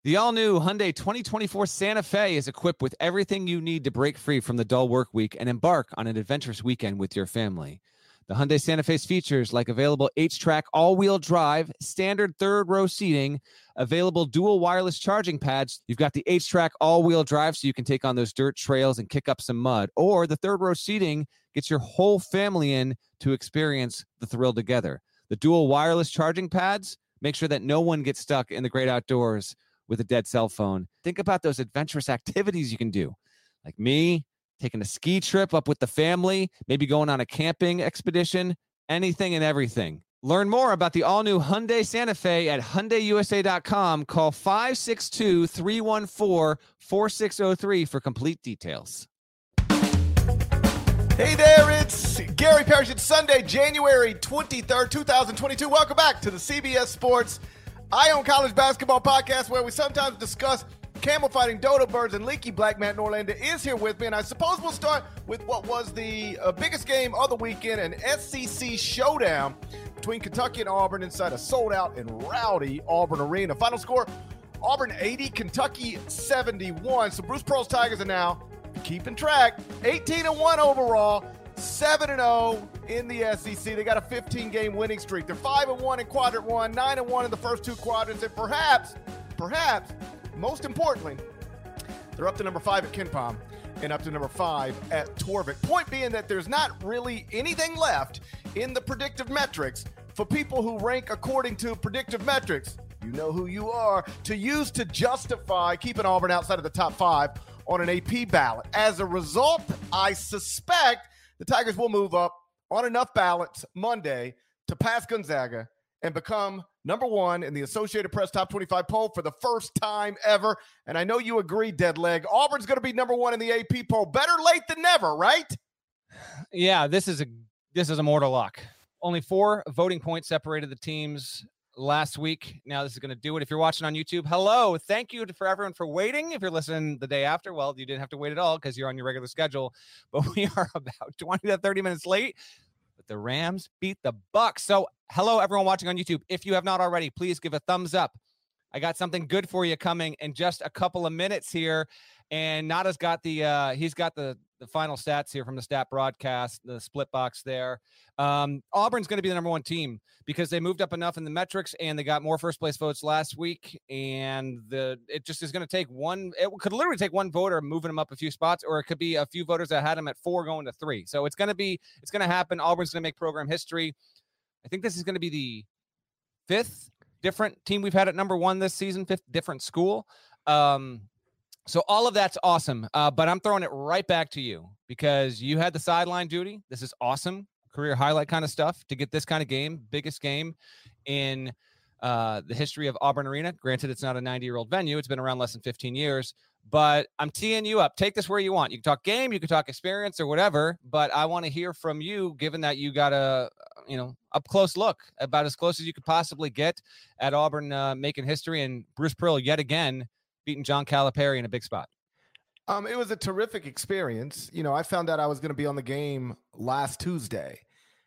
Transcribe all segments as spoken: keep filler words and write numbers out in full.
The all-new Hyundai twenty twenty-four Santa Fe is equipped with everything you need to break free from the dull work week and embark on an adventurous weekend with your family. The Hyundai Santa Fe's features like available H-Track all-wheel drive, standard third-row seating, available dual wireless charging pads. You've got the H-Track all-wheel drive so you can take on those dirt trails and kick up some mud. Or the third-row seating gets your whole family in to experience the thrill together. The dual wireless charging pads make sure that no one gets stuck in the great outdoors with a dead cell phone. Think about those adventurous activities you can do. Like me, taking a ski trip up with the family, maybe going on a camping expedition, anything and everything. Learn more about the all-new Hyundai Santa Fe at Hyundai U S A dot com. Call five six two, three one four, four six zero three for complete details. Hey there, it's Gary Parrish. It's Sunday, January twenty-third, twenty twenty-two. Welcome back to the C B S Sports Eye on College Basketball Podcast, where we sometimes discuss camel fighting, dodo birds, and leaky black. Matt Norlander is here with me, and I suppose we'll start with what was the uh, biggest game of the weekend, an S E C showdown between Kentucky and Auburn inside a sold-out and rowdy Auburn Arena. Final score, Auburn eighty, Kentucky seventy-one. So Bruce Pearl's Tigers are now keeping track, eighteen and one overall, seven and oh in the S E C. They got a fifteen-game winning streak. They're five and one in quadrant one, nine and one in the first two quadrants, and perhaps, perhaps, most importantly, they're up to number five at KenPom and up to number five at Torvik. Point being that there's not really anything left in the predictive metrics for people who rank according to predictive metrics. You know who you are, to use to justify keeping Auburn outside of the top five on an A P ballot. As a result, I suspect the Tigers will move up on enough ballots Monday to pass Gonzaga and become number one in the Associated Press Top twenty-five poll for the first time ever. And I know you agree, Deadleg. Auburn's going to be number one in the A P poll. Better late than never, right? Yeah, this is a this is a mortal lock. Only four voting points separated the teams last week. Now this is going to do it. If you're watching on YouTube, hello. Thank you for everyone for waiting. If you're listening the day after, well, you didn't have to wait at all because you're on your regular schedule. But we are about twenty to thirty minutes late. But the Rams beat the Bucks. So hello, everyone watching on YouTube. If you have not already, please give a thumbs up. I got something good for you coming in just a couple of minutes here. And Nada's got the uh, he's got the the final stats here from the stat broadcast, the split box there. Um, Auburn's going to be the number one team because they moved up enough in the metrics and they got more first place votes last week. And the it just is going to take one. It could literally take one voter moving them up a few spots, or it could be a few voters that had them at four going to three. So it's going to be it's going to happen. Auburn's going to make program history. I think this is going to be the fifth different team we've had at number one this season, fifth different school. Um, So all of that's awesome, uh, but I'm throwing it right back to you because you had the sideline duty. This is awesome, career highlight kind of stuff to get this kind of game, biggest game in uh, the history of Auburn Arena. Granted, it's not a ninety-year-old venue. It's been around less than fifteen years, but I'm teeing you up. Take this where you want. You can talk game, you can talk experience or whatever, but I want to hear from you, given that you got a, you know, up close look, about as close as you could possibly get at Auburn uh, making history, and Bruce Pearl yet again beating John Calipari in a big spot. Um, it was a terrific experience. You know, I found out I was going to be on the game last Tuesday.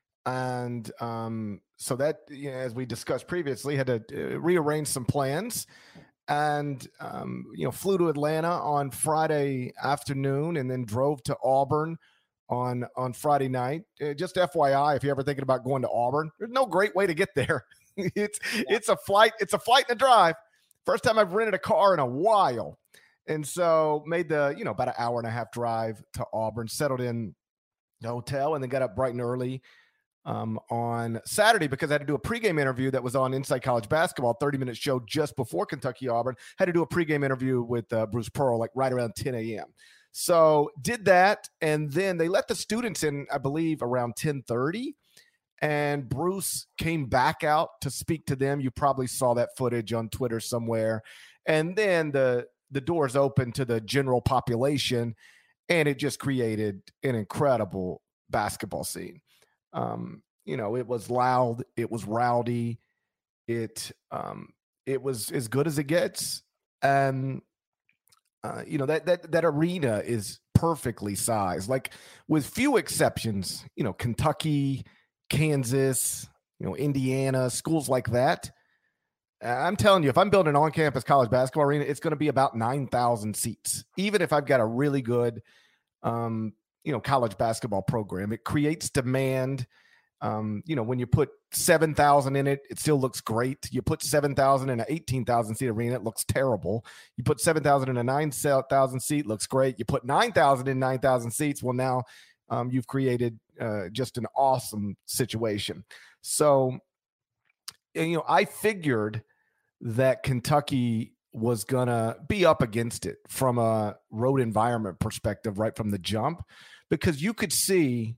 And um, so that, you know, as we discussed previously, had to uh, rearrange some plans and, um, you know, flew to Atlanta on Friday afternoon and then drove to Auburn on, on Friday night. Uh, just F Y I, if you're ever thinking about going to Auburn, there's no great way to get there. it's, yeah. it's a flight. It's a flight and a drive. First time I've rented a car in a while. And so made the, you know, about an hour and a half drive to Auburn, settled in the hotel, and then got up bright and early um, on Saturday because I had to do a pregame interview that was on Inside College Basketball, thirty minute show just before Kentucky Auburn. Had to do a pregame interview with uh, Bruce Pearl, like right around ten a.m. So did that. And then they let the students in, I believe, around ten thirty. And Bruce came back out to speak to them. You probably saw that footage on Twitter somewhere. And then the the doors opened to the general population, and it just created an incredible basketball scene. Um, you know, it was loud, it was rowdy, it um, it was as good as it gets. And uh, you know, that that that arena is perfectly sized, like with few exceptions. You know, Kentucky, Kansas, you know, Indiana, schools like that, I'm telling you, if I'm building an on-campus college basketball arena, it's going to be about nine thousand seats. Even if I've got a really good, um, you know, college basketball program, it creates demand. Um, you know, when you put seven thousand in it, it still looks great. You put seven thousand in an eighteen thousand seat arena, it looks terrible. You put seven thousand in a nine thousand seat, looks great. You put nine thousand in nine thousand seats, well, now um, you've created uh, just an awesome situation. So, you know, I figured that Kentucky was going to be up against it from a road environment perspective right from the jump, because you could see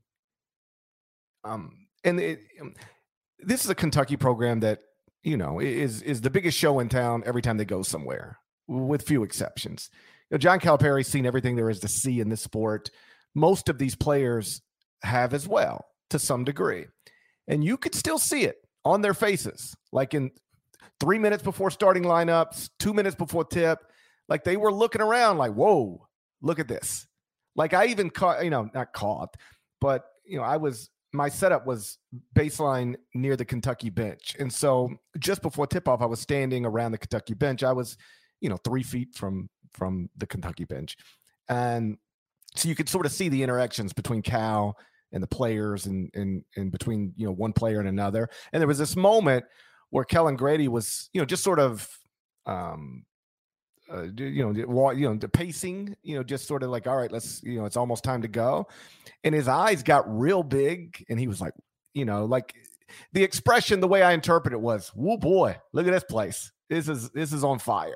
um, – and it, this is a Kentucky program that, you know, is is the biggest show in town every time they go somewhere, with few exceptions. You know, John Calipari's seen everything there is to see in this sport. Most of these players have as well, to some degree. And you could still see it on their faces, like in three minutes before starting lineups, two minutes before tip. Like they were looking around like, whoa, look at this. Like I even caught, you know, not caught, but, you know, I was – my setup was baseline near the Kentucky bench. And so just before tip-off, I was standing around the Kentucky bench. I was, you know, three feet from, from the Kentucky bench. And so you could sort of see the interactions between Cal and the players and, and, and between, you know, one player and another. And there was this moment where Kellen Grady was, you know, just sort of, um, Uh, you know, you know, the pacing, you know, just sort of like, all right, let's, you know, it's almost time to go. And his eyes got real big and he was like, you know, like the expression, the way I interpret it was, whoa, boy, look at this place. This is, this is on fire.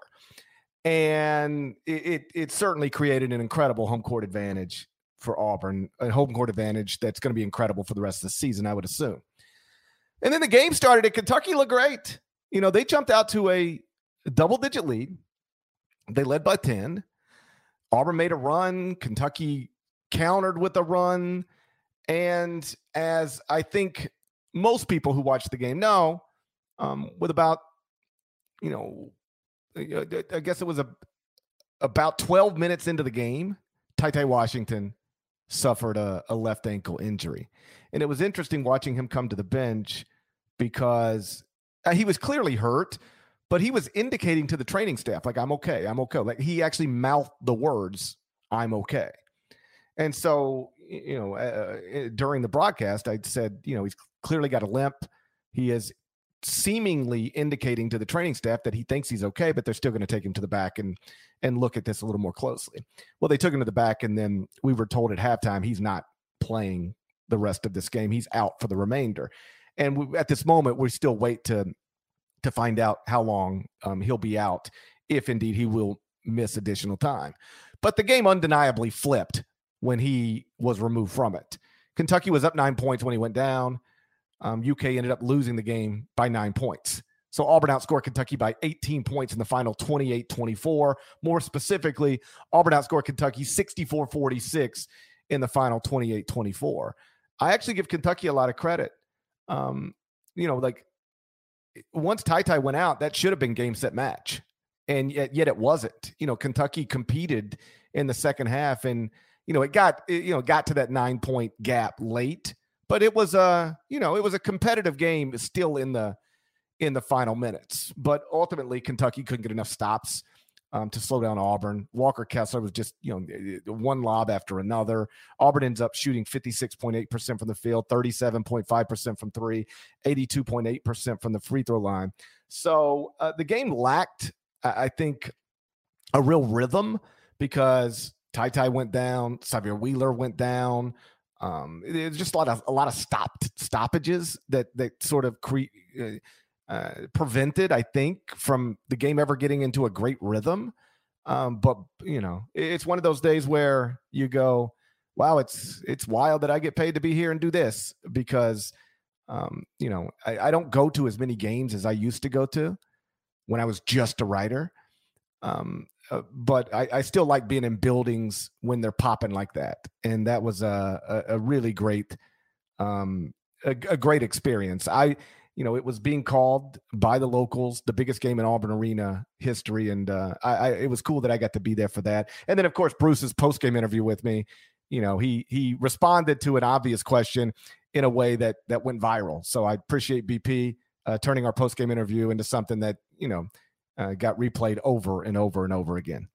And it, it, it certainly created an incredible home court advantage for Auburn, a home court advantage that's going to be incredible for the rest of the season, I would assume. And then the game started and Kentucky looked great. You know, they jumped out to a double digit lead. They led by ten. Auburn made a run. Kentucky countered with a run. And as I think most people who watch the game know, um, with about, you know, I guess it was a, about twelve minutes into the game, Ty Ty Washington suffered a, a left ankle injury. And it was interesting watching him come to the bench because he was clearly hurt, but he was indicating to the training staff, like, I'm okay, I'm okay. Like he actually mouthed the words, I'm okay. And so, you know, uh, during the broadcast, I said, you know, he's clearly got a limp. He is seemingly indicating to the training staff that he thinks he's okay, but they're still going to take him to the back and, and look at this a little more closely. Well, they took him to the back, and then we were told at halftime he's not playing the rest of this game. He's out for the remainder. And we, at this moment, we still wait to to find out how long um, he'll be out, if indeed he will miss additional time. But the game undeniably flipped when he was removed from it. Kentucky was up nine points when he went down. Um, U K ended up losing the game by nine points. So Auburn outscored Kentucky by eighteen points in the final, twenty-eight twenty-four. More specifically, Auburn outscored Kentucky sixty-four forty-six in the final, twenty-eight twenty-four. I actually give Kentucky a lot of credit. Um, you know, like, once Ty Ty went out, that should have been game, set, match. And yet, yet it wasn't. You know, Kentucky competed in the second half, and, you know, it got, it, you know, got to that nine point gap late, but it was a, you know, it was a competitive game still in the, in the final minutes. But ultimately Kentucky couldn't get enough stops um, to slow down Auburn. Walker Kessler was just, you know, one lob after another. Auburn ends up shooting fifty-six point eight percent from the field, thirty-seven point five percent from three, eighty-two point eight percent from the free throw line. So uh, the game lacked, I think, a real rhythm because Ty Ty went down, Xavier Wheeler went down. Um, it, it was just a lot of a lot of stopped stoppages that that sort of create. Uh, Uh, prevented, I think, from the game ever getting into a great rhythm. Um, but, you know, it's one of those days where you go, wow, it's it's wild that I get paid to be here and do this because, um, you know, I, I don't go to as many games as I used to go to when I was just a writer. Um, uh, but I, I still like being in buildings when they're popping like that. And that was a, a, a really great, um, a, a great experience. I, You know, it was being called by the locals, the biggest game in Auburn Arena history. And uh, I, I, it was cool that I got to be there for that. And then, of course, Bruce's post-game interview with me, you know, he he responded to an obvious question in a way that that went viral. So I appreciate B P uh, turning our post-game interview into something that, you know, uh, got replayed over and over and over again.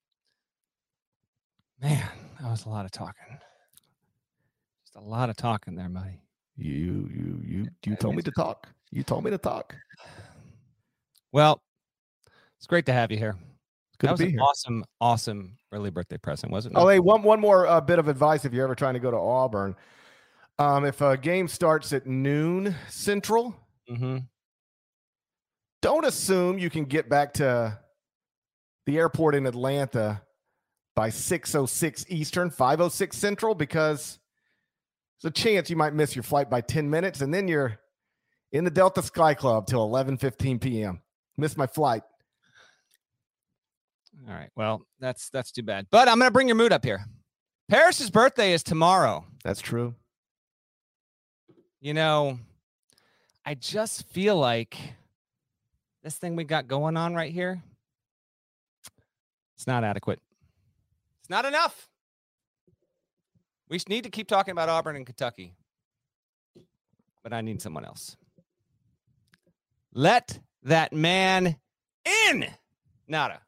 Man, that was a lot of talking. Just a lot of talking there, buddy. You, you, you, you told me to talk. You told me to talk. Well, it's great to have you here. Good that was to be an here. awesome, awesome early birthday present, wasn't it? Oh, hey, one, one more uh, bit of advice if you're ever trying to go to Auburn. Um, if a game starts at noon Central, mm-hmm. don't assume you can get back to the airport in Atlanta by six oh six Eastern, five oh six Central, because there's a chance you might miss your flight by ten minutes, and then you're in the Delta Sky Club till eleven fifteen p.m. Missed my flight. All right. Well, that's that's too bad. But I'm going to bring your mood up here. Parrish's birthday is tomorrow. That's true. You know, I just feel like this thing we got going on right here, it's not adequate. It's not enough. We need to keep talking about Auburn and Kentucky. But I need someone else. Let that man in. Nada.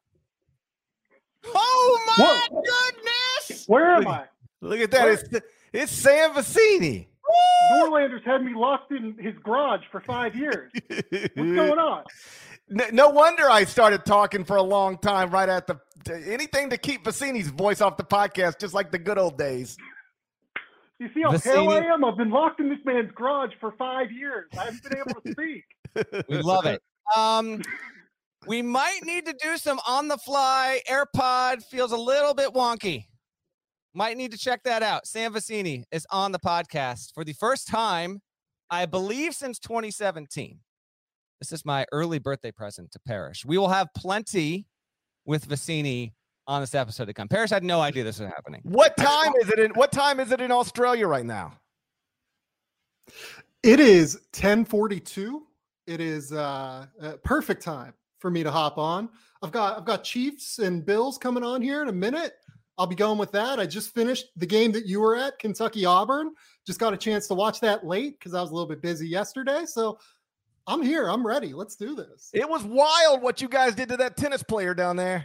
Oh, my Whoa. goodness. Where am I? Look at that. It's, it's Sam Vecini. Norlander's had me locked in his garage for five years. What's going on? No, no wonder I started talking for a long time right at the anything to keep Vecini's voice off the podcast, just like the good old days. You see how Vecini. pale I am? I've been locked in this man's garage for five years. I haven't been able to speak. We love it. Um, we might need to do some on-the-fly. AirPod feels a little bit wonky. Might need to check that out. Sam Vecini is on the podcast for the first time, I believe, since twenty seventeen. This is my early birthday present to Parrish. We will have plenty with Vecini on this episode to come. Parrish had no idea this was happening. What time is it in what time is it in Australia right now? It is ten forty-two. It is uh, a perfect time for me to hop on. I've got I've got Chiefs and Bills coming on here in a minute. I'll be going with that. I just finished the game that you were at, Kentucky Auburn. Just got a chance to watch that late because I was a little bit busy yesterday. So I'm here. I'm ready. Let's do this. It was wild what you guys did to that tennis player down there.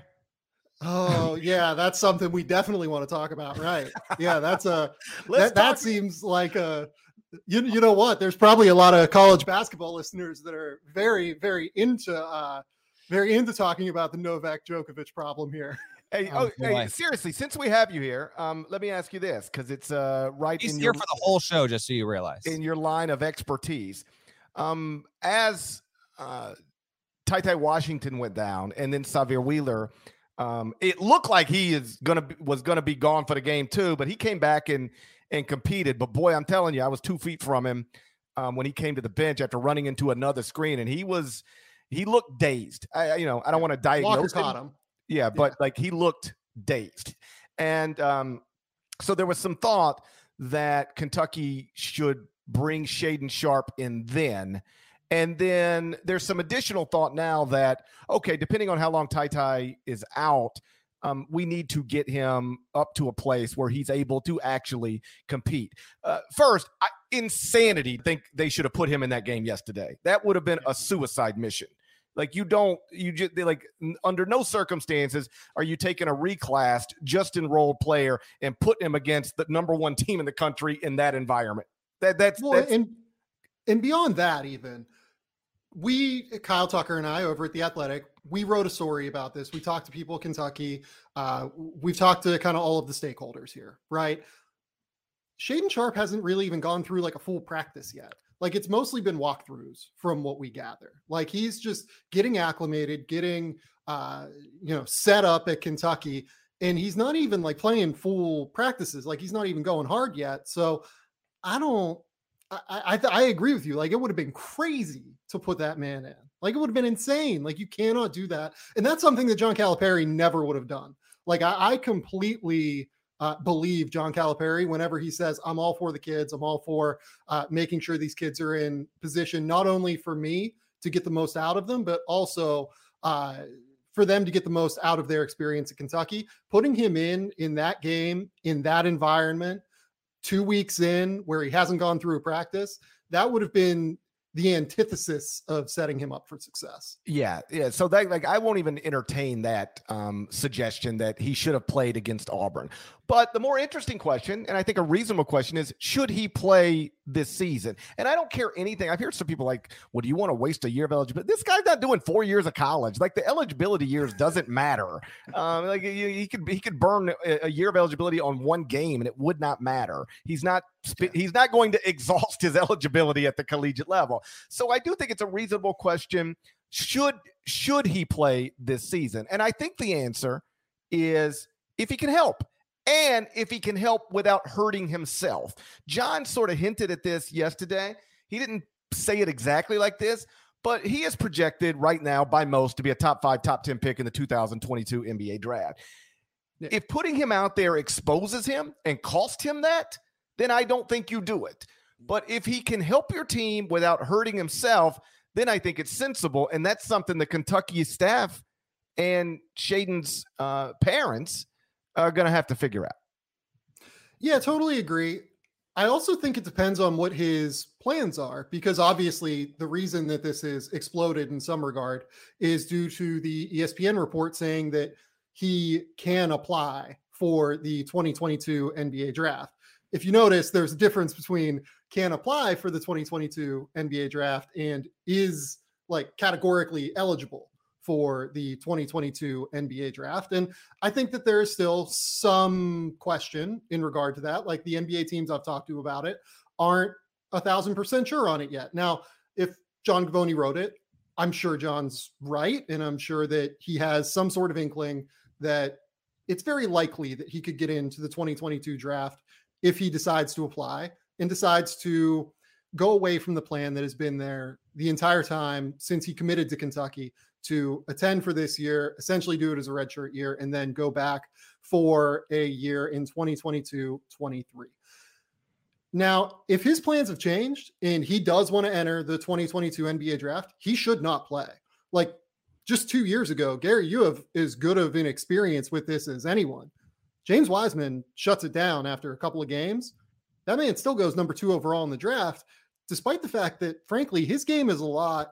Oh yeah, that's something we definitely want to talk about, right? Yeah, that's a Let's that, that seems like a you you know what? There's probably a lot of college basketball listeners that are very very into uh, very into talking about the Novak Djokovic problem here. Hey, oh, oh hey, seriously, since we have you here, um, let me ask you this, because it's uh, right He's in here your, for the whole show, just so you realize. in your line of expertise. Um, as uh, Ty Ty Washington went down, and then Xavier Wheeler, um, it looked like he is gonna be, was gonna be gone for the game too, but he came back and and competed. But boy, I'm telling you, I was two feet from him um, when he came to the bench after running into another screen, and he was he looked dazed. I, you know, I don't want to diagnose Walker caught him. Yeah, but Yeah. like he looked dazed. And um, so there was some thought that Kentucky should bring Shaedon Sharpe in then. And then there's some additional thought now that, okay, depending on how long Ty Ty is out, um, we need to get him up to a place where he's able to actually compete. Uh, first, I, insanity. I think they should have put him in that game yesterday. That would have been a suicide mission. Like you don't, you just they like under no circumstances are you taking a reclassed, just enrolled player and putting him against the number one team in the country in that environment. That that's, Well, that's and and beyond that, even we, Kyle Tucker and I over at The Athletic, we wrote a story about this. We talked to people in Kentucky. Uh, we've talked to kind of all of the stakeholders here, right? Shaedon Sharpe hasn't really even gone through like a full practice yet. Like it's mostly been walkthroughs from what we gather. Like he's just getting acclimated, getting, uh, you know, set up at Kentucky, and he's not even like playing full practices. Like he's not even going hard yet. So I don't, I, I, I agree with you. Like it would have been crazy to put that man in. Like it would have been insane. Like you cannot do that. And that's something that John Calipari never would have done. Like I, I completely uh, believe John Calipari whenever he says, I'm all for the kids. I'm all for uh, making sure these kids are in position, not only for me to get the most out of them, but also uh, for them to get the most out of their experience at Kentucky. Putting him in, in that game, in that environment, two weeks in where he hasn't gone through a practice, that would have been the antithesis of setting him up for success. Yeah, yeah. So that, like, I won't even entertain that um, suggestion that he should have played against Auburn. But the more interesting question, and I think a reasonable question, is should he play this season? And I don't care anything. I've heard some people like, well, do you want to waste a year of eligibility? This guy's not doing four years of college. Like, the eligibility years doesn't matter. Um, like he, he could he could burn a, a year of eligibility on one game, and it would not matter. He's not he's not going to exhaust his eligibility at the collegiate level. So I do think it's a reasonable question. Should should he play this season? And I think the answer is if he can help. And if he can help without hurting himself. John sort of hinted at this yesterday. He didn't say it exactly like this, but he is projected right now by most to be a top five, top ten pick in the two thousand twenty-two N B A draft. Yeah. If putting him out there exposes him and cost him that, then I don't think you do it. But if he can help your team without hurting himself, then I think it's sensible. And that's something the Kentucky staff and Shaedon's uh, parents are going to have to figure out. Yeah, totally agree. I also think it depends on what his plans are, because obviously the reason that this is exploded in some regard is due to the E S P N report saying that he can apply for the twenty twenty-two N B A draft. If you notice, there's a difference between can apply for the twenty twenty-two N B A draft and is like categorically eligible for the twenty twenty-two N B A draft. And I think that there is still some question in regard to that. Like, the N B A teams I've talked to about it aren't a thousand percent sure on it yet. Now, if John Gavoni wrote it, I'm sure John's right. And I'm sure that he has some sort of inkling that it's very likely that he could get into the twenty twenty-two draft if he decides to apply and decides to go away from the plan that has been there the entire time since he committed to Kentucky, to attend for this year, essentially do it as a redshirt year, and then go back for a year in twenty twenty-two twenty-three. Now, if his plans have changed and he does want to enter the twenty twenty-two N B A draft, he should not play. Like, just two years ago, Gary, you have as good of an experience with this as anyone. James Wiseman shuts it down after a couple of games. That man still goes number two overall in the draft, despite the fact that, frankly, his game is a lot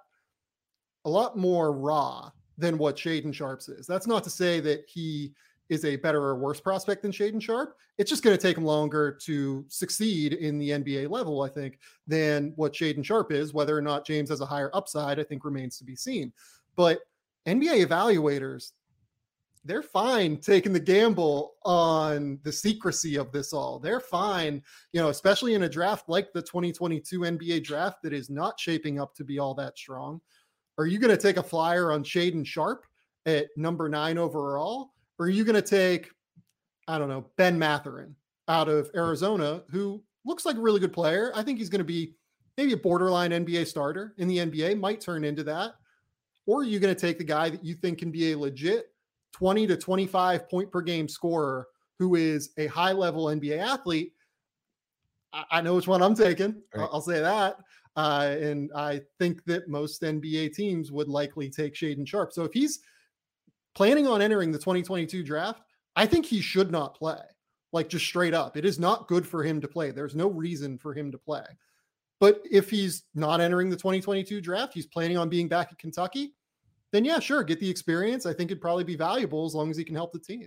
a lot more raw than what Shaedon Sharpe's is. That's not to say that he is a better or worse prospect than Shaedon Sharpe. It's just going to take him longer to succeed in the N B A level, I think, than what Shaedon Sharpe is. Whether or not James has a higher upside, I think, remains to be seen. But N B A evaluators, they're fine taking the gamble on the secrecy of this all. They're fine, you know, especially in a draft like the twenty twenty-two N B A draft that is not shaping up to be all that strong. Are you going to take a flyer on Shaedon Sharpe at number nine overall? Or are you going to take, I don't know, Ben Mathurin out of Arizona, who looks like a really good player? I think he's going to be maybe a borderline N B A starter in the N B A, might turn into that. Or are you going to take the guy that you think can be a legit twenty to twenty-five point per game scorer who is a high level N B A athlete? I, I know which one I'm taking. Right. I'll, I'll say that. Uh, and I think that most N B A teams would likely take Shaedon Sharpe. So if he's planning on entering the twenty twenty-two draft, I think he should not play. Like, just straight up. It is not good for him to play. There's no reason for him to play. But if he's not entering the twenty twenty-two draft, he's planning on being back at Kentucky, then yeah, sure, get the experience. I think it'd probably be valuable as long as he can help the team.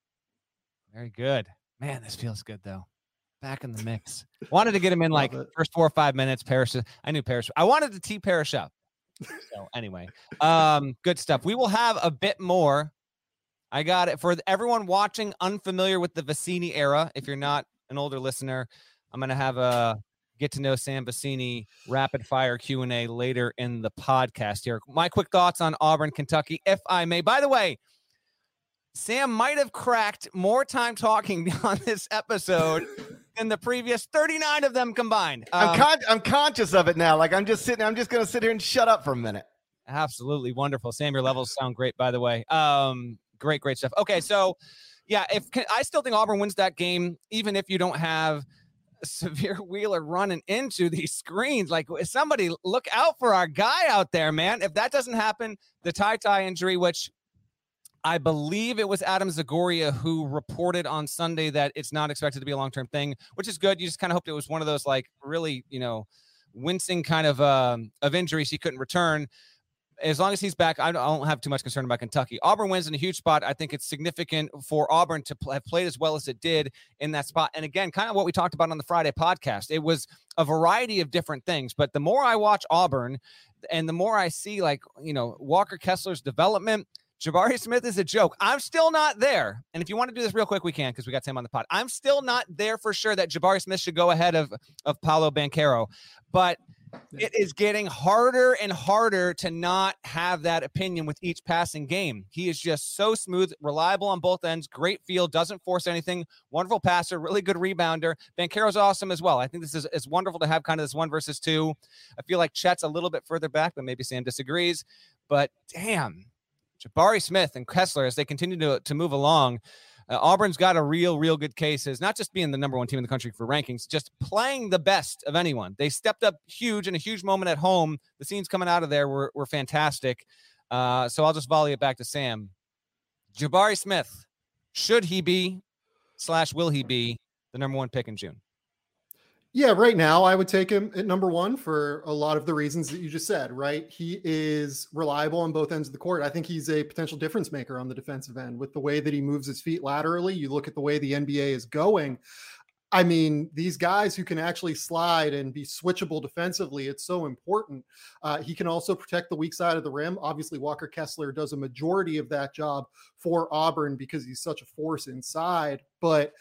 Very good. Man, this feels good, though. Back in the mix. Wanted to get him in like first four or five minutes. Parrish. I knew Parrish. I wanted to tee Parrish up. So anyway, um, good stuff. We will have a bit more. I got it for everyone watching unfamiliar with the Vecenie era. If you're not an older listener, I'm going to have a get to know Sam Vecenie rapid fire Q and A later in the podcast here. My quick thoughts on Auburn, Kentucky, if I may. By the way, Sam might have cracked more time talking on this episode than the previous thirty-nine of them combined. Um, I'm, con- I'm conscious of it now. Like, I'm just sitting, I'm just going to sit here and shut up for a minute. Absolutely wonderful. Sam, your levels sound great, by the way. Um, great, great stuff. Okay, so yeah, if I still think Auburn wins that game, even if you don't have Severe Wheeler running into these screens. Like, somebody look out for our guy out there, man. If that doesn't happen, the tie-tie injury, which I believe it was Adam Zagoria who reported on Sunday that it's not expected to be a long-term thing, which is good. You just kind of hoped it was one of those, like, really, you know, wincing kind of um, of injuries he couldn't return. As long as he's back, I don't have too much concern about Kentucky. Auburn wins in a huge spot. I think it's significant for Auburn to pl- have played as well as it did in that spot. And again, kind of what we talked about on the Friday podcast. It was a variety of different things. But the more I watch Auburn and the more I see, like, you know, Walker Kessler's development, Jabari Smith is a joke. I'm still not there. And if you want to do this real quick, we can, because we got Sam on the pod. I'm still not there for sure that Jabari Smith should go ahead of, of Paolo Banchero. But it is getting harder and harder to not have that opinion with each passing game. He is just so smooth, reliable on both ends, great field, doesn't force anything, wonderful passer, really good rebounder. Banchero's awesome as well. I think this is, is wonderful to have kind of this one versus two. I feel like Chet's a little bit further back, but maybe Sam disagrees. But damn, Jabari Smith and Kessler, as they continue to, to move along, Uh, Auburn's got a real, real good cases, not just being the number one team in the country for rankings, just playing the best of anyone. They stepped up huge in a huge moment at home. The scenes coming out of there were, were fantastic. Uh, so I'll just volley it back to Sam. Jabari Smith, should he be slash will he be the number one pick in June? Yeah, right now I would take him at number one for a lot of the reasons that you just said, right? He is reliable on both ends of the court. I think he's a potential difference maker on the defensive end with the way that he moves his feet laterally. You look at the way the N B A is going. I mean, these guys who can actually slide and be switchable defensively, it's so important. Uh, he can also protect the weak side of the rim. Obviously, Walker Kessler does a majority of that job for Auburn because he's such a force inside. But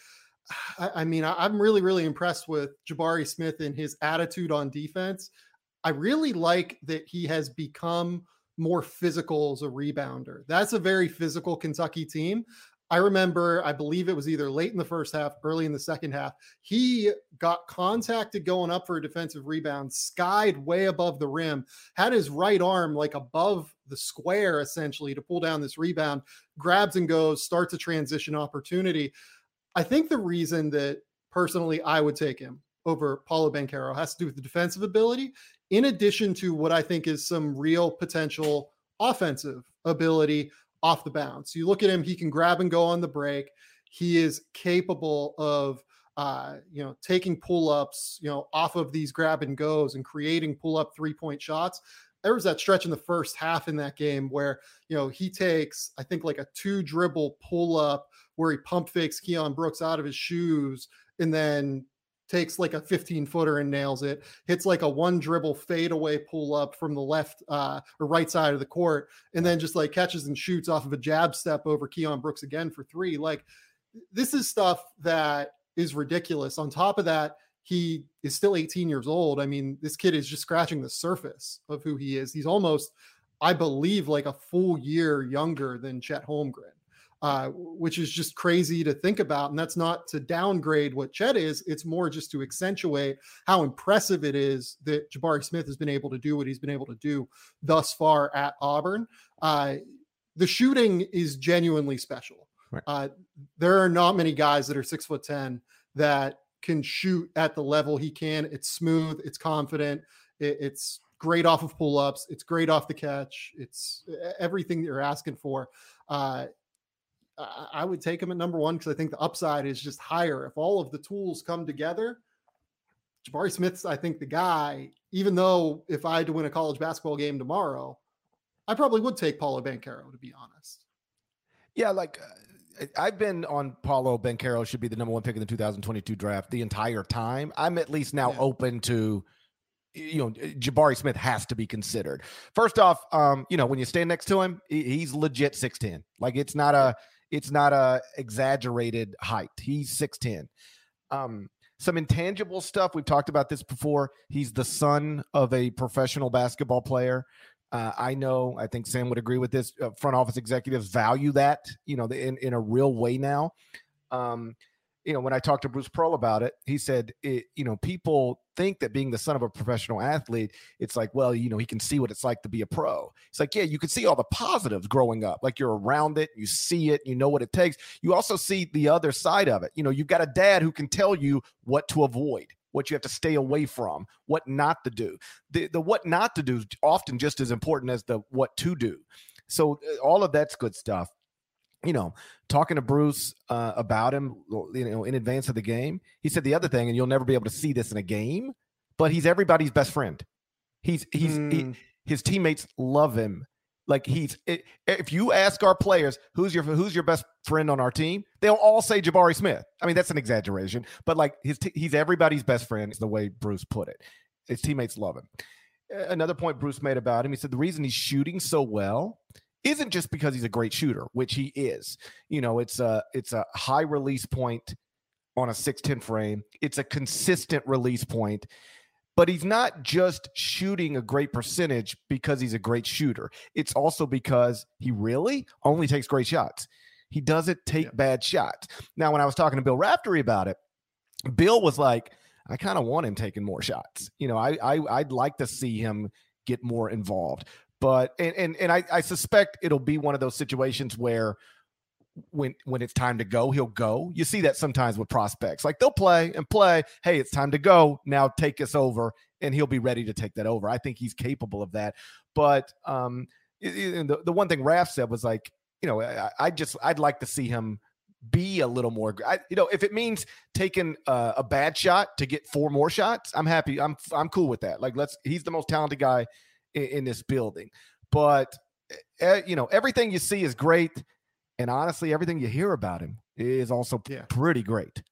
I mean, I'm really, really impressed with Jabari Smith and his attitude on defense. I really like that he has become more physical as a rebounder. That's a very physical Kentucky team. I remember, I believe it was either late in the first half, early in the second half, he got contacted going up for a defensive rebound, skied way above the rim, had his right arm like above the square essentially to pull down this rebound, grabs and goes, starts a transition opportunity. I think the reason that personally I would take him over Paolo Banchero has to do with the defensive ability, in addition to what I think is some real potential offensive ability off the bounce. You look at him, he can grab and go on the break. He is capable of, uh, you know, taking pull-ups, you know, off of these grab and goes and creating pull-up three-point shots. There was that stretch in the first half in that game where, you know, he takes, I think, like a two dribble pull up where he pump fakes Keon Brooks out of his shoes and then takes like a fifteen footer and nails it, hits like a one dribble fadeaway pull up from the left uh, or right side of the court, and then just like catches and shoots off of a jab step over Keon Brooks again for three. Like, this is stuff that is ridiculous. On top of that, he is still eighteen years old. I mean, this kid is just scratching the surface of who he is. He's almost, I believe, like a full year younger than Chet Holmgren, uh, which is just crazy to think about. And that's not to downgrade what Chet is. It's more just to accentuate how impressive it is that Jabari Smith has been able to do what he's been able to do thus far at Auburn. Uh, the shooting is genuinely special. Right. Uh, there are not many guys that are six foot ten that can shoot at the level he can. It's smooth, it's confident, it, it's great off of pull-ups, it's great off the catch, it's everything that you're asking for. Uh, I, I would take him at number one because I think the upside is just higher. If all of the tools come together, Jabari Smith's, I think, the guy, even though if I had to win a college basketball game tomorrow, I probably would take Paolo Banchero, to be honest. Yeah, like uh, I've been on Paolo Banchero should be the number one pick in the two thousand twenty-two draft the entire time. I'm at least now yeah. open to, you know, Jabari Smith has to be considered. First off, um, you know, when you stand next to him, he's legit six ten. Like it's not a, it's not a exaggerated height. He's six ten. Um, some intangible stuff. We've talked about this before. He's the son of a professional basketball player. Uh, I know, I think Sam would agree with this. Uh, front office executives value that, you know, in, in a real way now. Um, you know, when I talked to Bruce Pearl about it, he said, it, you know, people think that being the son of a professional athlete, it's like, well, you know, he can see what it's like to be a pro. It's like, yeah, you can see all the positives growing up. Like you're around it, you see it, you know what it takes. You also see the other side of it. You know, you've got a dad who can tell you what to avoid, what you have to stay away from, what not to do. The the what not to do is often just as important as the what to do. So all of that's good stuff. You know, talking to Bruce uh, about him, you know, in advance of the game, he said the other thing, and you'll never be able to see this in a game, but he's everybody's best friend. He's he's Mm. he, his teammates love him. Like he's if you ask our players who's your who's your best friend on our team, they'll all say Jabari Smith. I mean, that's an exaggeration, but like his t- he's everybody's best friend is the way Bruce put it. His teammates love him. Another point Bruce made about him, he said the reason he's shooting so well isn't just because he's a great shooter, which he is. You know, it's a it's a high release point on a six ten frame. It's a consistent release point. But he's not just shooting a great percentage because he's a great shooter. It's also because he really only takes great shots. He doesn't take yeah. bad shots. Now, when I was talking to Bill Raftery about it, Bill was like, I kind of want him taking more shots. You know, I, I, I'd like to see him get more involved. But and and, and I, I suspect it'll be one of those situations where when when it's time to go, he'll go. You see that sometimes with prospects. Like they'll play and play. Hey, it's time to go. Now take us over. And he'll be ready to take that over. I think he's capable of that. But um, the, the one thing Raph said was like, you know, I, I just I'd like to see him be a little more. I, you know, if it means taking a, a bad shot to get four more shots, I'm happy. I'm I'm cool with that. Like let's. He's the most talented guy in, in this building. But uh, you know, everything you see is great. And honestly, everything you hear about him is also yeah. pretty great.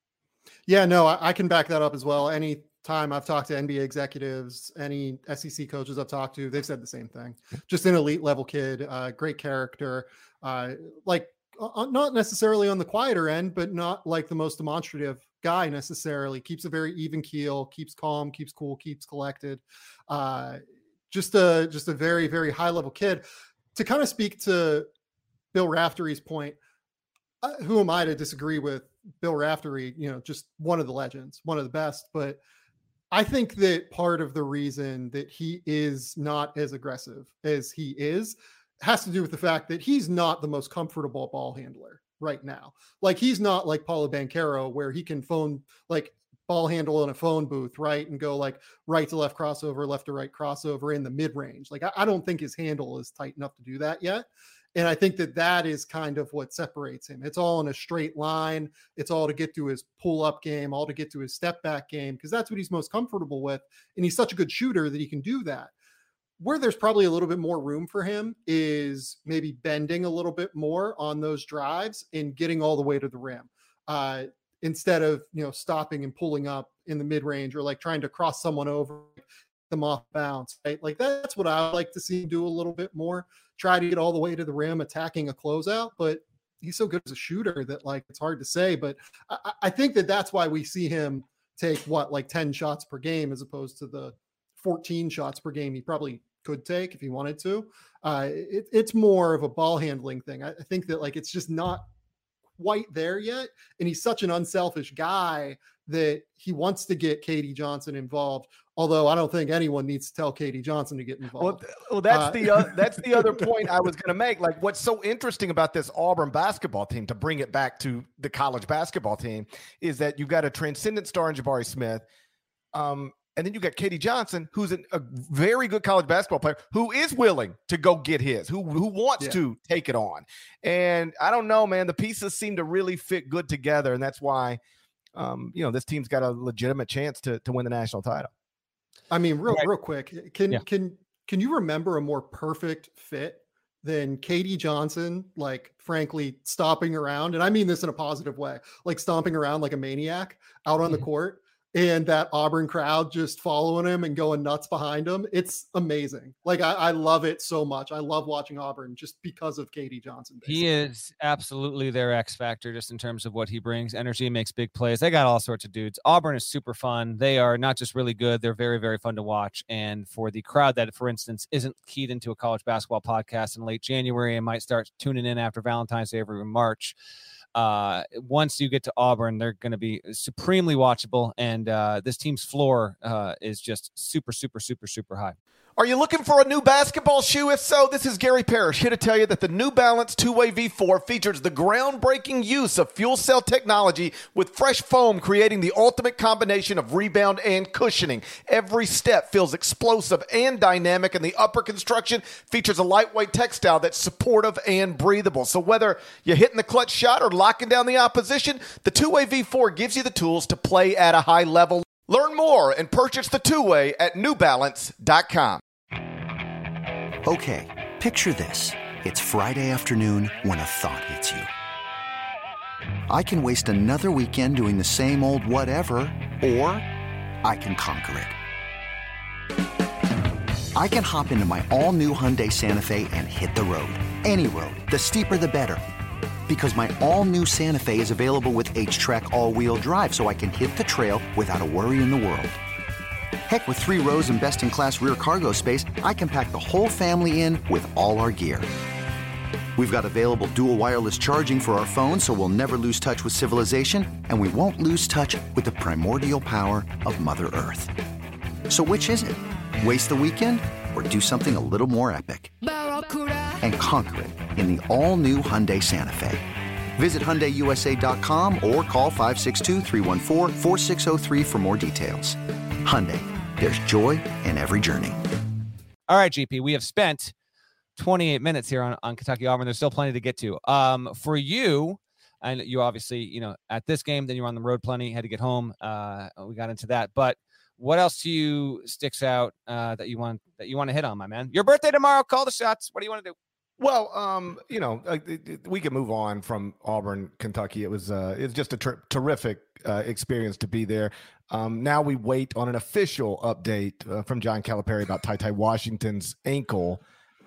Yeah, no, I, I can back that up as well. Any time I've talked to N B A executives, any S E C coaches I've talked to, they've said the same thing. Just an elite level kid, uh, great character, uh, like uh, not necessarily on the quieter end, but not like the most demonstrative guy necessarily. Keeps a very even keel, keeps calm, keeps cool, keeps collected. Uh, just a just a very, very high level kid. To kind of speak to Bill Raftery's point, uh, who am I to disagree with Bill Raftery? You know, just one of the legends, one of the best. But I think that part of the reason that he is not as aggressive as he is has to do with the fact that he's not the most comfortable ball handler right now. Like he's not like Paulo Banchero, where he can phone like ball handle in a phone booth, right? And go like right to left crossover, left to right crossover in the mid range. Like I, I don't think his handle is tight enough to do that yet. And I think that that is kind of what separates him. It's all in a straight line. It's all to get to his pull-up game, all to get to his step-back game, because that's what he's most comfortable with. And he's such a good shooter that he can do that. Where there's probably a little bit more room for him is maybe bending a little bit more on those drives and getting all the way to the rim. Uh, instead of, you know, stopping and pulling up in the mid-range or like trying to cross someone over them off bounce, right? Like that's what I like to see him do a little bit more. Try to get all the way to the rim, attacking a closeout, but he's so good as a shooter that like, it's hard to say, but I, I think that that's why we see him take what, like ten shots per game, as opposed to the fourteen shots per game he probably could take if he wanted to. Uh, it, it's more of a ball handling thing. I, I think that like, it's just not quite there yet. And he's such an unselfish guy that he wants to get K D Johnson involved. Although I don't think anyone needs to tell K D Johnson to get involved. Well, well that's uh, the uh, that's the other point I was going to make. Like, what's so interesting about this Auburn basketball team, to bring it back to the college basketball team, is that you've got a transcendent star in Jabari Smith, um, and then you got K D Johnson, who's an, a very good college basketball player, who is willing to go get his, who who wants yeah. to take it on. And I don't know, man, the pieces seem to really fit good together, and that's why, um, you know, this team's got a legitimate chance to to win the national title. I mean, real, real quick, can, yeah. can, can you remember a more perfect fit than K D Johnson, like frankly, stomping around? And I mean this in a positive way, like stomping around like a maniac out on mm-hmm. the court, and that Auburn crowd just following him and going nuts behind him. It's amazing. Like I, I love it so much. I love watching Auburn just because of K D Johnson. Basically. He is absolutely their X factor, just in terms of what he brings. Energy, makes big plays. They got all sorts of dudes. Auburn is super fun. They are not just really good, they're very, very fun to watch. And for the crowd that, for instance, isn't keyed into a college basketball podcast in late January and might start tuning in after Valentine's Day every March, Uh, once you get to Auburn, they're going to be supremely watchable, and uh, this team's floor uh, is just super, super, super, super high. Are you looking for a new basketball shoe? If so, this is Gary Parrish here to tell you that the New Balance two-way V four features the groundbreaking use of fuel cell technology with fresh foam, creating the ultimate combination of rebound and cushioning. Every step feels explosive and dynamic, and the upper construction features a lightweight textile that's supportive and breathable. So whether you're hitting the clutch shot or locking down the opposition, the two-way V four gives you the tools to play at a high level. Learn more and purchase the two-way at new balance dot com. Okay, picture this. It's Friday afternoon when a thought hits you. I can waste another weekend doing the same old whatever, or I can conquer it. I can hop into my all-new Hyundai Santa Fe and hit the road. Any road. The steeper, the better. Because my all-new Santa Fe is available with H-Track all-wheel drive, so I can hit the trail without a worry in the world. Heck, with three rows and best-in-class rear cargo space, I can pack the whole family in with all our gear. We've got available dual wireless charging for our phones, so we'll never lose touch with civilization, and we won't lose touch with the primordial power of Mother Earth. So which is it? Waste the weekend or do something a little more epic? And conquer it in the all-new Hyundai Santa Fe. Visit Hyundai U S A dot com or call five six two, three one four, four six zero three for more details. Hyundai, there's joy in every journey. All right, G P, we have spent twenty-eight minutes here on, on Kentucky Auburn. There's still plenty to get to. Um, for you, and you obviously, you know, at this game, then you were on the road plenty, had to get home. Uh, we got into that. But what else to you sticks out uh, that you want that you want to hit on, my man? Your birthday tomorrow. Call the shots. What do you want to do? Well, um, you know, uh, it, it, we can move on from Auburn, Kentucky. It was uh, it's just a ter- terrific uh, experience to be there. Um, now we wait on an official update uh, from John Calipari about Ty Ty Washington's ankle.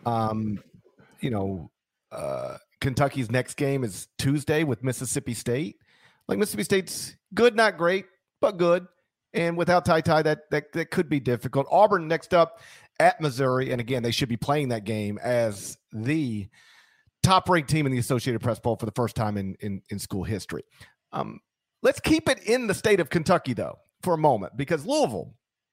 Um, you know, uh, Kentucky's next game is Tuesday with Mississippi State. Like Mississippi State's good, not great, but good. And without Ty Ty, that, that that could be difficult. Auburn next up at Missouri. And again, they should be playing that game as the top-ranked team in the Associated Press poll for the first time in, in, in school history. Um, let's keep it in the state of Kentucky, though, for a moment, because Louisville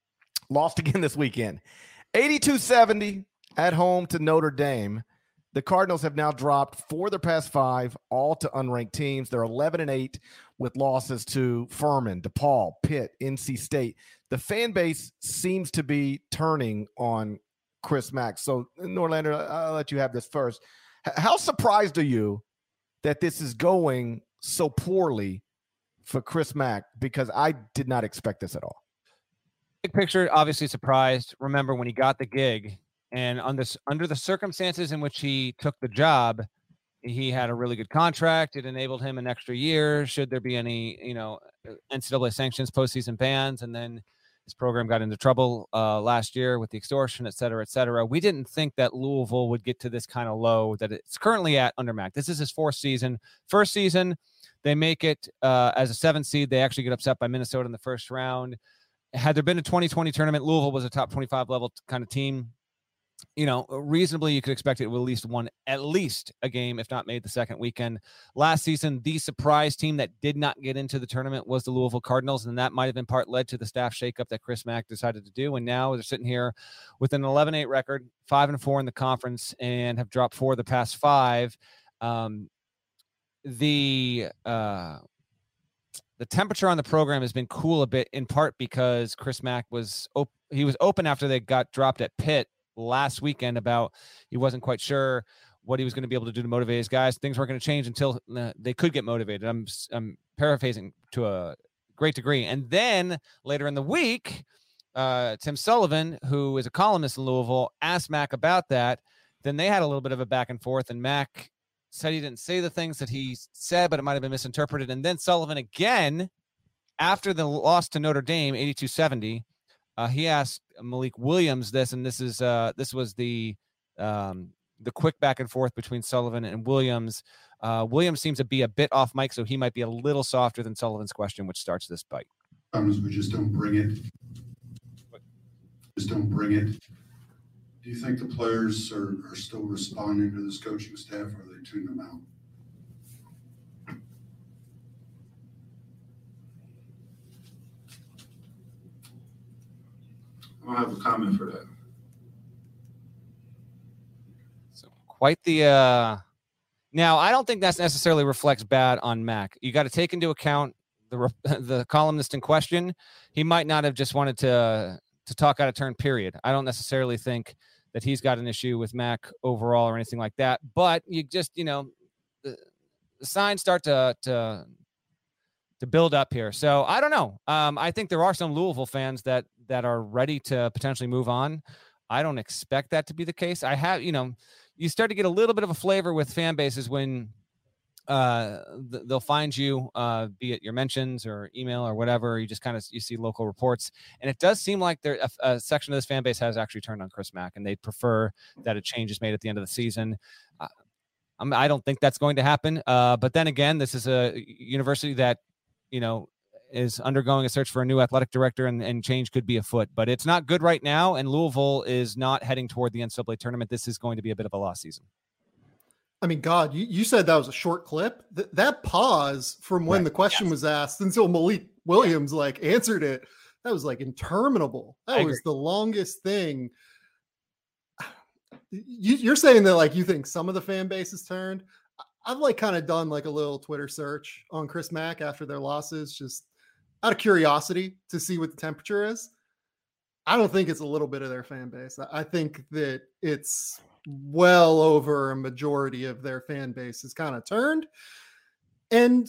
lost again this weekend. eighty-two seventy at home to Notre Dame. The Cardinals have now dropped four of their past five, all to unranked teams. They're eleven and eight with losses to Furman, DePaul, Pitt, N C State. The fan base seems to be turning on Chris Mack. So, Norlander, I'll let you have this first. How surprised are you that this is going so poorly for Chris Mack? Because I did not expect this at all. Big picture, obviously surprised. Remember when he got the gig, and under, under the circumstances in which he took the job, he had a really good contract. It enabled him an extra year should there be any, you know, N C double A sanctions, postseason bans. And then his program got into trouble uh, last year with the extortion, et cetera, et cetera. We didn't think that Louisville would get to this kind of low that it's currently at under Mac. This is his fourth season. First season, they make it uh, as a seventh seed. They actually get upset by Minnesota in the first round. Had there been a twenty twenty tournament, Louisville was a top twenty-five level kind of team. You know, reasonably, you could expect it would at least won at least a game, if not made the second weekend. Last season, the surprise team that did not get into the tournament was the Louisville Cardinals, and that might have been part led to the staff shakeup that Chris Mack decided to do. And now they're sitting here with an eleven eight record, five and four in the conference, and have dropped four of the past five. Um, the uh, the temperature on the program has been cool a bit, in part because Chris Mack was op- he was open after they got dropped at Pitt last weekend about he wasn't quite sure what he was going to be able to do to motivate his guys. Things weren't going to change until uh, they could get motivated. I'm I'm paraphrasing to a great degree. And then later in the week, uh, Tim Sullivan, who is a columnist in Louisville, asked Mack about that. Then they had a little bit of a back and forth, and Mack said he didn't say the things that he said, but it might have been misinterpreted. And then Sullivan again, after the loss to Notre Dame, eighty-two seventy, Uh, he asked Malik Williams this, and this is uh, this was the um, the quick back and forth between Sullivan and Williams. Uh, Williams seems to be a bit off mic, so he might be a little softer than Sullivan's question, which starts this bite. Sometimes we just don't bring it. Just don't bring it. Do you think the players are, are still responding to this coaching staff, or are they tuning them out? I don't have a comment for that. So quite the uh now I don't think that necessarily reflects bad on Mac. You got to take into account the the columnist in question. He might not have just wanted to to talk out of turn, period. I don't necessarily think that he's got an issue with Mac overall or anything like that, but you just, you know, the, the signs start to to to build up here. So I don't know. Um, I think there are some Louisville fans that that are ready to potentially move on. I don't expect that to be the case. I have, you know, you start to get a little bit of a flavor with fan bases when uh, th- they'll find you, uh, be it your mentions or email or whatever. You just kind of you see local reports, and it does seem like there a, a section of this fan base has actually turned on Chris Mack, and they prefer that a change is made at the end of the season. Uh, I'm, I don't think that's going to happen. Uh, but then again, this is a university that, you know, is undergoing a search for a new athletic director, and, and change could be afoot, but it's not good right now. And Louisville is not heading toward the N C double A tournament. This is going to be a bit of a lost season. I mean, God, you, you said that was a short clip. Th- that pause from when Right. the question Yes. was asked until Malik Williams like answered it, that was like interminable. That I was agree. the longest thing. You, you're saying that like you think some of the fan base has turned. I- I've like kind of done like a little Twitter search on Chris Mack after their losses, just out of curiosity to see what the temperature is. I don't think it's a little bit of their fan base. I, I think that it's well over a majority of their fan base is kind of turned. And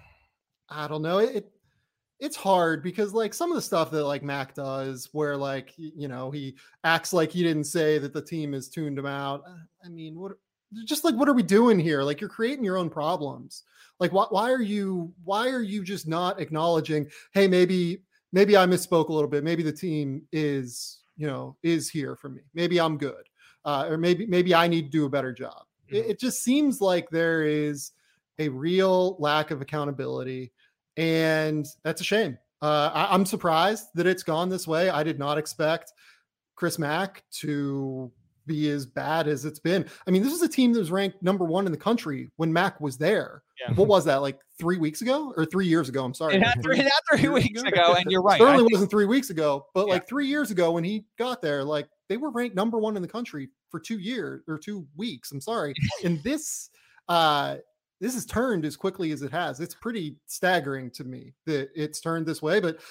I don't know, it it's hard because like some of the stuff that like Mac does where like, you know, he acts like he didn't say that the team has tuned him out. I mean, what just like what are we doing here? Like you're creating your own problems. Like why why are you why are you just not acknowledging, hey, maybe maybe I misspoke a little bit. Maybe the team is, you know, is here for me. Maybe I'm good. Uh, or maybe maybe I need to do a better job. Mm-hmm. It, it just seems like there is a real lack of accountability, and that's a shame. Uh, I, I'm surprised that it's gone this way. I did not expect Chris Mack to be as bad as it's been. I mean, this is a team that was ranked number one in the country when Mack was there. Yeah. What was that, like three weeks ago or three years ago? I'm sorry. It had three, it had three years weeks ago? ago, and you're right. Certainly I- wasn't three weeks ago, but Yeah. like three years ago when he got there, like they were ranked number one in the country for two years or two weeks. I'm sorry. And this, uh, this has turned as quickly as it has. It's pretty staggering to me that it's turned this way, but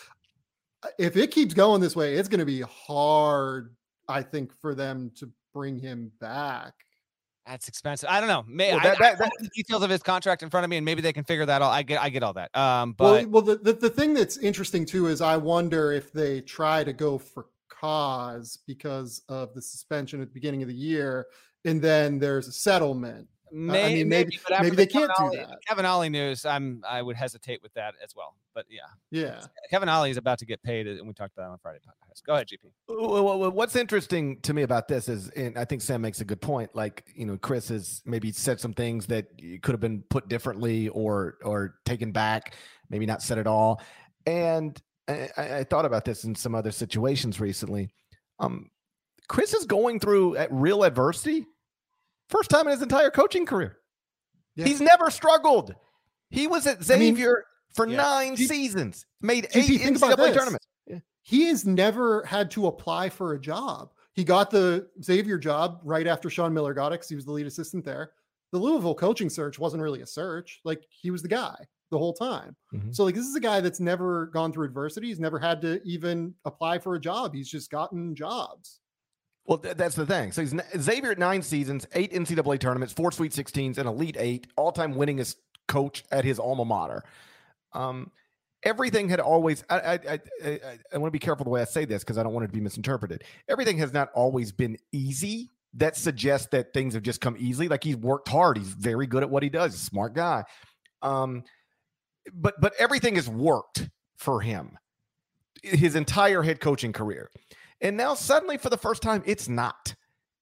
if it keeps going this way, it's going to be hard, I think, for them to bring him back. That's expensive. I don't know. May, Well, I, that- I that- don't have the details of his contract in front of me, and maybe they can figure that out. I get, I get all that. Um, but Well, well, the, the, the thing that's interesting too is I wonder if they try to go for cause because of the suspension at the beginning of the year, and then there's a settlement. may, I mean, maybe but after maybe the they can't Kevin do Ollie- that. Kevin Ollie news, I'm, I would hesitate with that as well. But yeah, Yeah. Kevin Ollie is about to get paid, and we talked about it on Friday podcast. Go ahead, G P. Well, well, well, what's interesting to me about this is, and I think Sam makes a good point. Like, you know, Chris has maybe said some things that could have been put differently or or taken back, maybe not said at all. And I, I thought about this in some other situations recently. Um, Chris is going through at real adversity, first time in his entire coaching career. Yeah. He's never struggled. He was at I mean, Xavier for yeah. nine G- seasons, made G P, eight think N C about double A this. tournaments. He has never had to apply for a job. He got the Xavier job right after Sean Miller got it because he was the lead assistant there. The Louisville coaching search wasn't really a search. Like he was the guy the whole time. Mhm. So like this is a guy that's never gone through adversity. He's never had to even apply for a job. He's just gotten jobs. Well, th- that's the thing. So he's n- Xavier at nine seasons, eight N C double A tournaments, four Sweet sixteens, and Elite Eight, all-time winningest coach at his alma mater. Um, everything had always. I I I, I, I want to be careful the way I say this because I don't want it to be misinterpreted. Everything has not always been easy. That suggests that things have just come easily. Like he's worked hard. He's very good at what he does. He's a smart guy. Um, but but everything has worked for him his entire head coaching career. And now suddenly for the first time, it's not.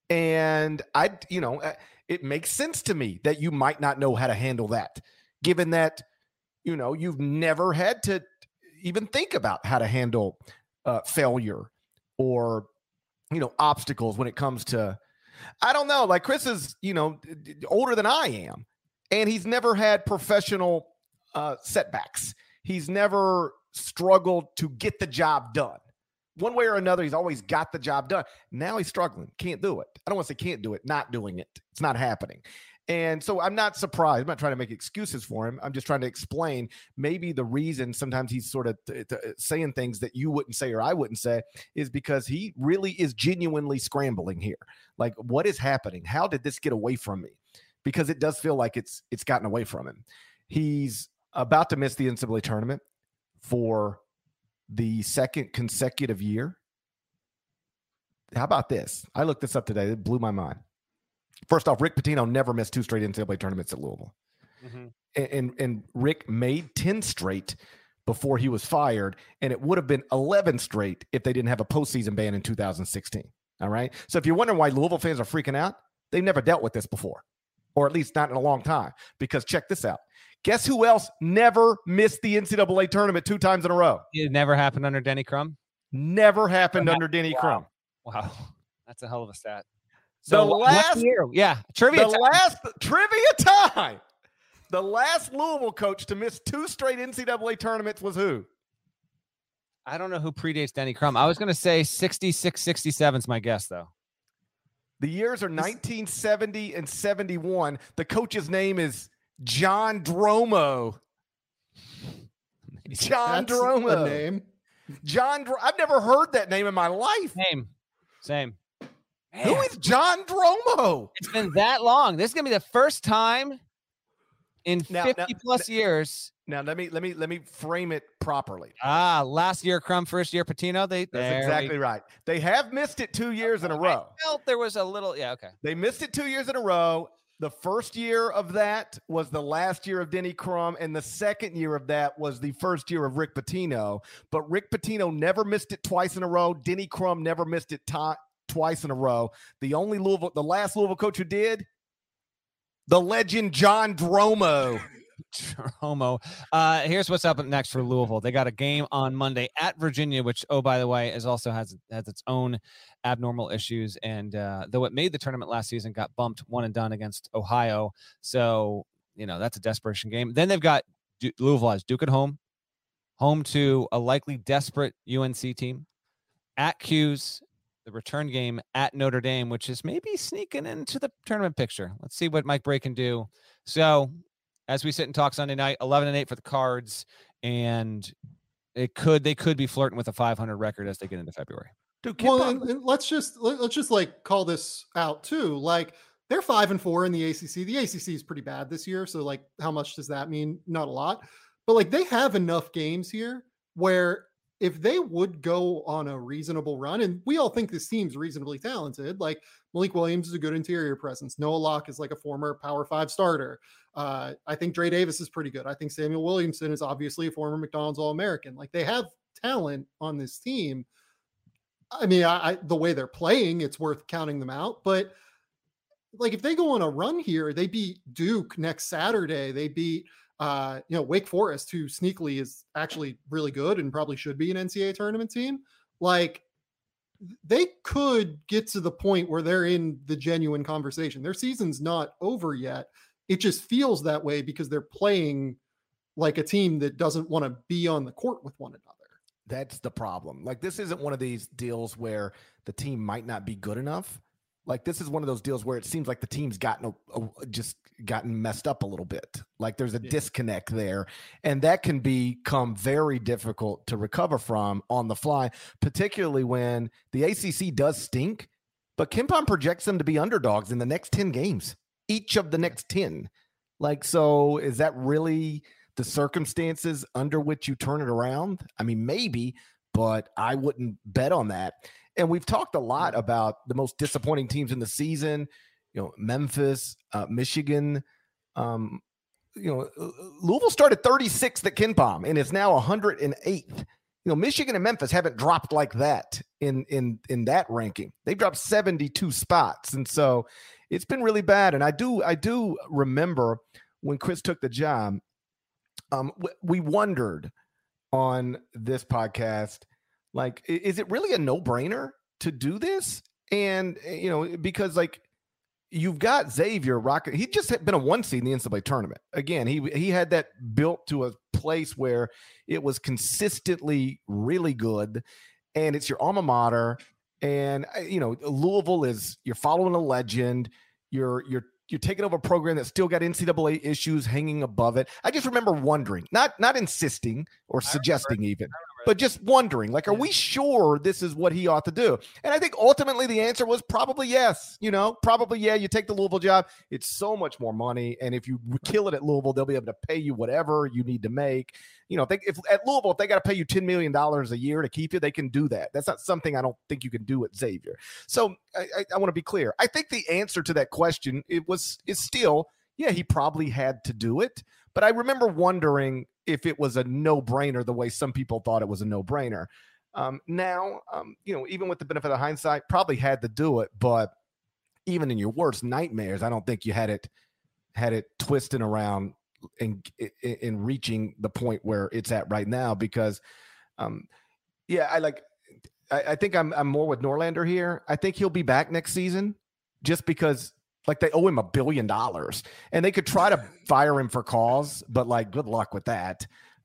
And I, you know, uh, it makes sense to me that you might not know how to handle that, given that, you know, you've never had to even think about how to handle uh, failure or, you know, obstacles when it comes to, I don't know, like Chris is, you know, d- d- older than I am, and he's never had professional uh, setbacks. He's never struggled to get the job done. One way or another, he's always got the job done. Now he's struggling. Can't do it. I don't want to say can't do it, not doing it. It's not happening. And so I'm not surprised. I'm not trying to make excuses for him. I'm just trying to explain maybe the reason sometimes he's sort of th- th- saying things that you wouldn't say or I wouldn't say is because he really is genuinely scrambling here. Like, what is happening? How did this get away from me? Because it does feel like it's it's gotten away from him. He's about to miss the N C double A tournament for the second consecutive year. How about this? I looked this up today. It blew my mind. First off, Rick Pitino never missed two straight N C double A tournaments at Louisville. Mm-hmm. And, and, and Rick made ten straight before he was fired, and it would have been eleven straight if they didn't have a postseason ban in two thousand sixteen. All right? So if you're wondering why Louisville fans are freaking out, they've never dealt with this before, or at least not in a long time, because check this out. Guess who else never missed the N C double A tournament two times in a row? It never happened under Denny Crum? Never happened under Denny wow. Crum. Wow. That's a hell of a stat. So the last year, yeah, trivia the time. last trivia time. The last Louisville coach to miss two straight N C double A tournaments was who? I don't know who predates Denny Crum. I was going to say sixty-six, sixty-seven is my guess, though. The years are nineteen seventy and seventy-one. The coach's name is John Dromo. John That's Dromo. a name. John Dr- I've never heard that name in my life. Same. Same. Man. Who is John Dromo? It's been that long. This is going to be the first time in Now- fifty now- plus years. Now let me let me let me frame it properly. Ah, last year Crum, first year Pitino. They That's there exactly we- right. They have missed it two years in a row. I felt there was a little, yeah, okay. They missed it two years in a row. The first year of that was the last year of Denny Crum, and the second year of that was the first year of Rick Pitino. But Rick Pitino never missed it twice in a row. Denny Crum never missed it t- twice in a row. The only Louisville, the last Louisville coach who did, the legend John Dromo. Dromo. Uh, here's what's up next for Louisville. They got a game on Monday at Virginia, which, oh, by the way, is also has has its own abnormal issues. And uh, though it made the tournament last season, got bumped one and done against Ohio. So, you know, that's a desperation game. Then they've got du- Louisville has Duke at home, home to a likely desperate U N C team, at Q's, the return game at Notre Dame, which is maybe sneaking into the tournament picture. Let's see what Mike Bray can do. So, as we sit and talk Sunday night, eleven and eight for the Cards, and it could they could be flirting with a five hundred record as they get into February. Dude, Well, and, and let's just let, let's just like call this out too. Like they're five and four in the A C C. The A C C is pretty bad this year, so like, how much does that mean? Not a lot, but like they have enough games here where if they would go on a reasonable run, and we all think this team's reasonably talented, like Malik Williams is a good interior presence. Noah Locke is like a former Power Five starter. Uh, I think Dre Davis is pretty good. I think Samuel Williamson is obviously a former McDonald's All-American. Like they have talent on this team. I mean, I, I the way they're playing, it's worth counting them out. But like if they go on a run here, they beat Duke next Saturday. They beat uh, you know, Wake Forest, who sneakily is actually really good and probably should be an N C double A tournament team. Like they could get to the point where they're in the genuine conversation. Their season's not over yet. It just feels that way because they're playing like a team that doesn't want to be on the court with one another. That's the problem. Like this isn't one of these deals where the team might not be good enough. Like this is one of those deals where it seems like the team's gotten a, a, just gotten messed up a little bit. Like there's a yeah. disconnect there, and that can become very difficult to recover from on the fly, particularly when the A C C does stink, but KenPom projects them to be underdogs in the next ten games, each of the next ten. Like, so is that really the circumstances under which you turn it around? I mean, maybe, but I wouldn't bet on that. And we've talked a lot about the most disappointing teams in the season, you know, Memphis, uh, Michigan. Um, you know, Louisville started thirty-sixth at KenPom and is now one hundred eighth. You know, Michigan and Memphis haven't dropped like that in in in that ranking. They've dropped seventy-two spots, and so it's been really bad. And I do I do remember when Chris took the job, um, we wondered on this podcast, like, is it really a no-brainer to do this? And, you know, because, like, you've got Xavier Rocket. He just had been a one seed in the N C double A tournament. Again, he he had that built to a place where it was consistently really good, and it's your alma mater. And, you know, Louisville is, you're following a legend. You're you're you're taking over a program that's still got N C double A issues hanging above it. I just remember wondering, not not insisting or suggesting even. but just wondering, like, are we sure this is what he ought to do? And I think ultimately the answer was probably yes. You know, probably, yeah, you take the Louisville job. It's so much more money. And if you kill it at Louisville, they'll be able to pay you whatever you need to make. You know, if, they, if at Louisville, if they got to pay you ten million dollars a year to keep you, they can do that. That's not something I don't think you can do at Xavier. So I, I, I want to be clear. I think the answer to that question, it was, is still, yeah, he probably had to do it. But I remember wondering if it was a no-brainer the way some people thought it was a no-brainer. Um, now, um, you know, even with the benefit of hindsight, probably had to do it. But even in your worst nightmares, I don't think you had it had it twisting around and in, in reaching the point where it's at right now. Because, um, yeah, I like. I, I think I'm I'm more with Norlander here. I think he'll be back next season, just because. Like they owe him a billion dollars and they could try to fire him for cause, but like, good luck with that.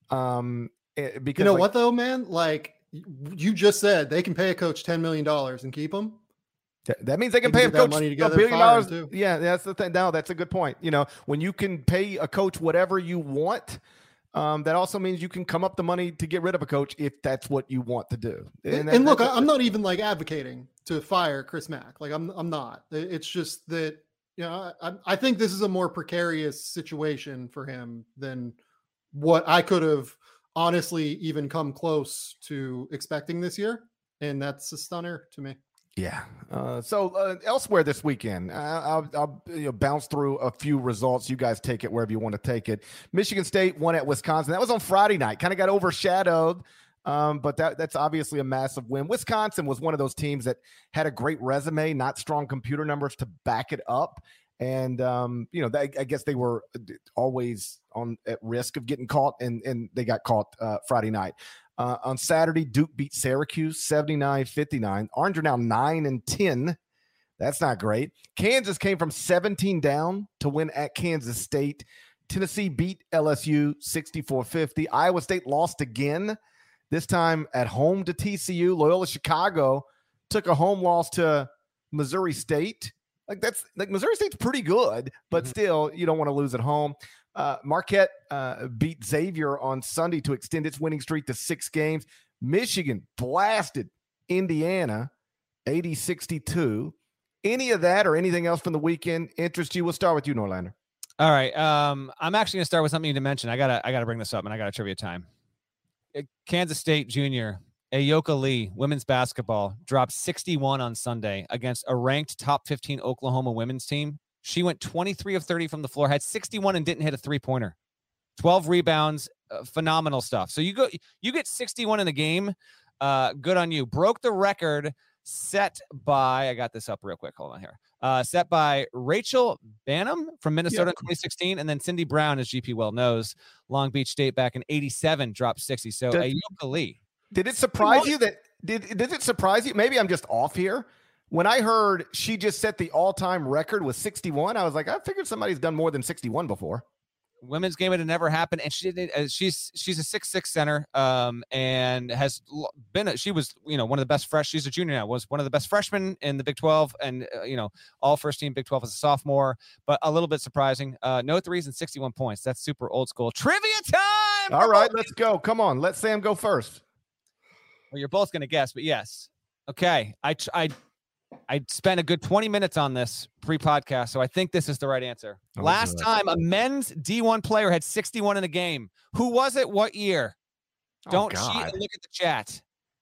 Um, because you know like, what though, man, like you just said they can pay a coach ten million dollars and keep him. Th- that means they can they pay can a coach money a together billion dollars. too. Yeah. That's the thing. No, that's a good point. You know, when you can pay a coach whatever you want, um, that also means you can come up the money to get rid of a coach if that's what you want to do. And, And, that, and look, that's, I'm not even like advocating to fire Chris Mack. Like I'm, I'm not. It's just that. You know, I, I think this is a more precarious situation for him than what I could have honestly even come close to expecting this year. And that's a stunner to me. Yeah. Uh, so uh, elsewhere this weekend, uh, I'll, I'll you know, bounce through a few results. You guys take it wherever you want to take it. Michigan State won at Wisconsin. That was on Friday night. Kind of got overshadowed. Um, but that, that's obviously a massive win. Wisconsin was one of those teams that had a great resume, not strong computer numbers to back it up. And, um, you know, they, I guess they were always on at risk of getting caught, and, and they got caught uh, Friday night. Uh, on Saturday, Duke beat Syracuse seventy-nine fifty-nine. Orange are now nine and ten. That's not great. Kansas came from seventeen down to win at Kansas State. Tennessee beat L S U sixty-four fifty. Iowa State lost again, this time at home to T C U. Loyola Chicago took a home loss to Missouri State. Like that's like Missouri State's pretty good, but mm-hmm. still you don't want to lose at home. Uh, Marquette uh, beat Xavier on Sunday to extend its winning streak to six games. Michigan blasted Indiana eighty sixty-two. Any of that or anything else from the weekend interest you? We'll start with you, Norlander. All right. Um, I'm actually going to start with something to mention. I gotta, I gotta bring this up, and I got a trivia time. Kansas State junior Ayoka Lee, women's basketball, dropped sixty-one on Sunday against a ranked top fifteen Oklahoma women's team. She went twenty-three of thirty from the floor, had sixty-one and didn't hit a three-pointer. twelve rebounds, uh, phenomenal stuff. So you go, you get sixty-one in the game. Uh, good on you. Broke the record set by, I got this up real quick. Hold on here. Uh, set by Rachel Banham from Minnesota yep. in twenty sixteen. And then Cindy Brown, as G P well knows, Long Beach State back in eighty-seven, dropped sixty. So did, Ayoka Lee. Did it surprise you that, did, did it surprise you? Maybe I'm just off here. When I heard she just set the all-time record with sixty-one, I was like, I figured somebody's done more than sixty-one before. Women's game, it had never happened, and she did. Uh, she's she's a six six center, um, and has been. A, she was, you know, one of the best fresh. She's a junior now. Was one of the best freshmen in the Big twelve, and uh, you know, all first team Big twelve as a sophomore. But a little bit surprising. Uh, no threes and sixty-one points. That's super old school. Trivia time. All right, let's go. Come on, let Sam go first. Well, you're both gonna guess, but yes. Okay, I I. I spent a good twenty minutes on this pre-podcast, so I think this is the right answer. Oh, Last time a men's D one player had sixty-one in a game. Who was it? What year? Oh, Don't God. cheat and look at the chat.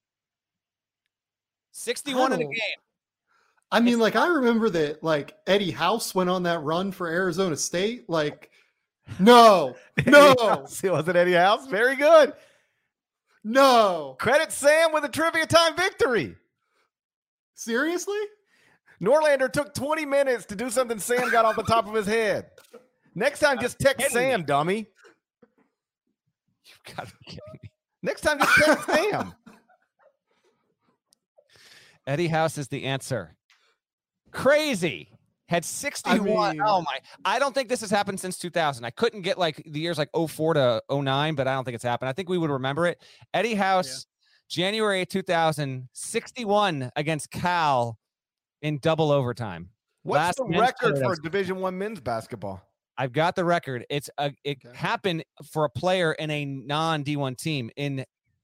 sixty-one in a game. I mean, it's, like, I remember that, like, Eddie House went on that run for Arizona State. Like, no, no. It wasn't Eddie House. Very good. No. Credit Sam with a trivia time victory. Seriously? Norlander took twenty minutes to do something Sam got off the top of his head. Next time, just text Sam, me. dummy. You've got to be kidding me. Next time, just text Sam. Eddie House is the answer. Crazy. Had sixty-one. I mean, oh, my. I don't think this has happened since two thousand. I couldn't get, like, the years like oh four to oh nine, but I don't think it's happened. I think we would remember it. Eddie House... Yeah. January two thousand, sixty-one against Cal in double overtime. What's Last the record for Division One men's basketball? I've got the record. It's a, it okay. happened for a player in a non D one team in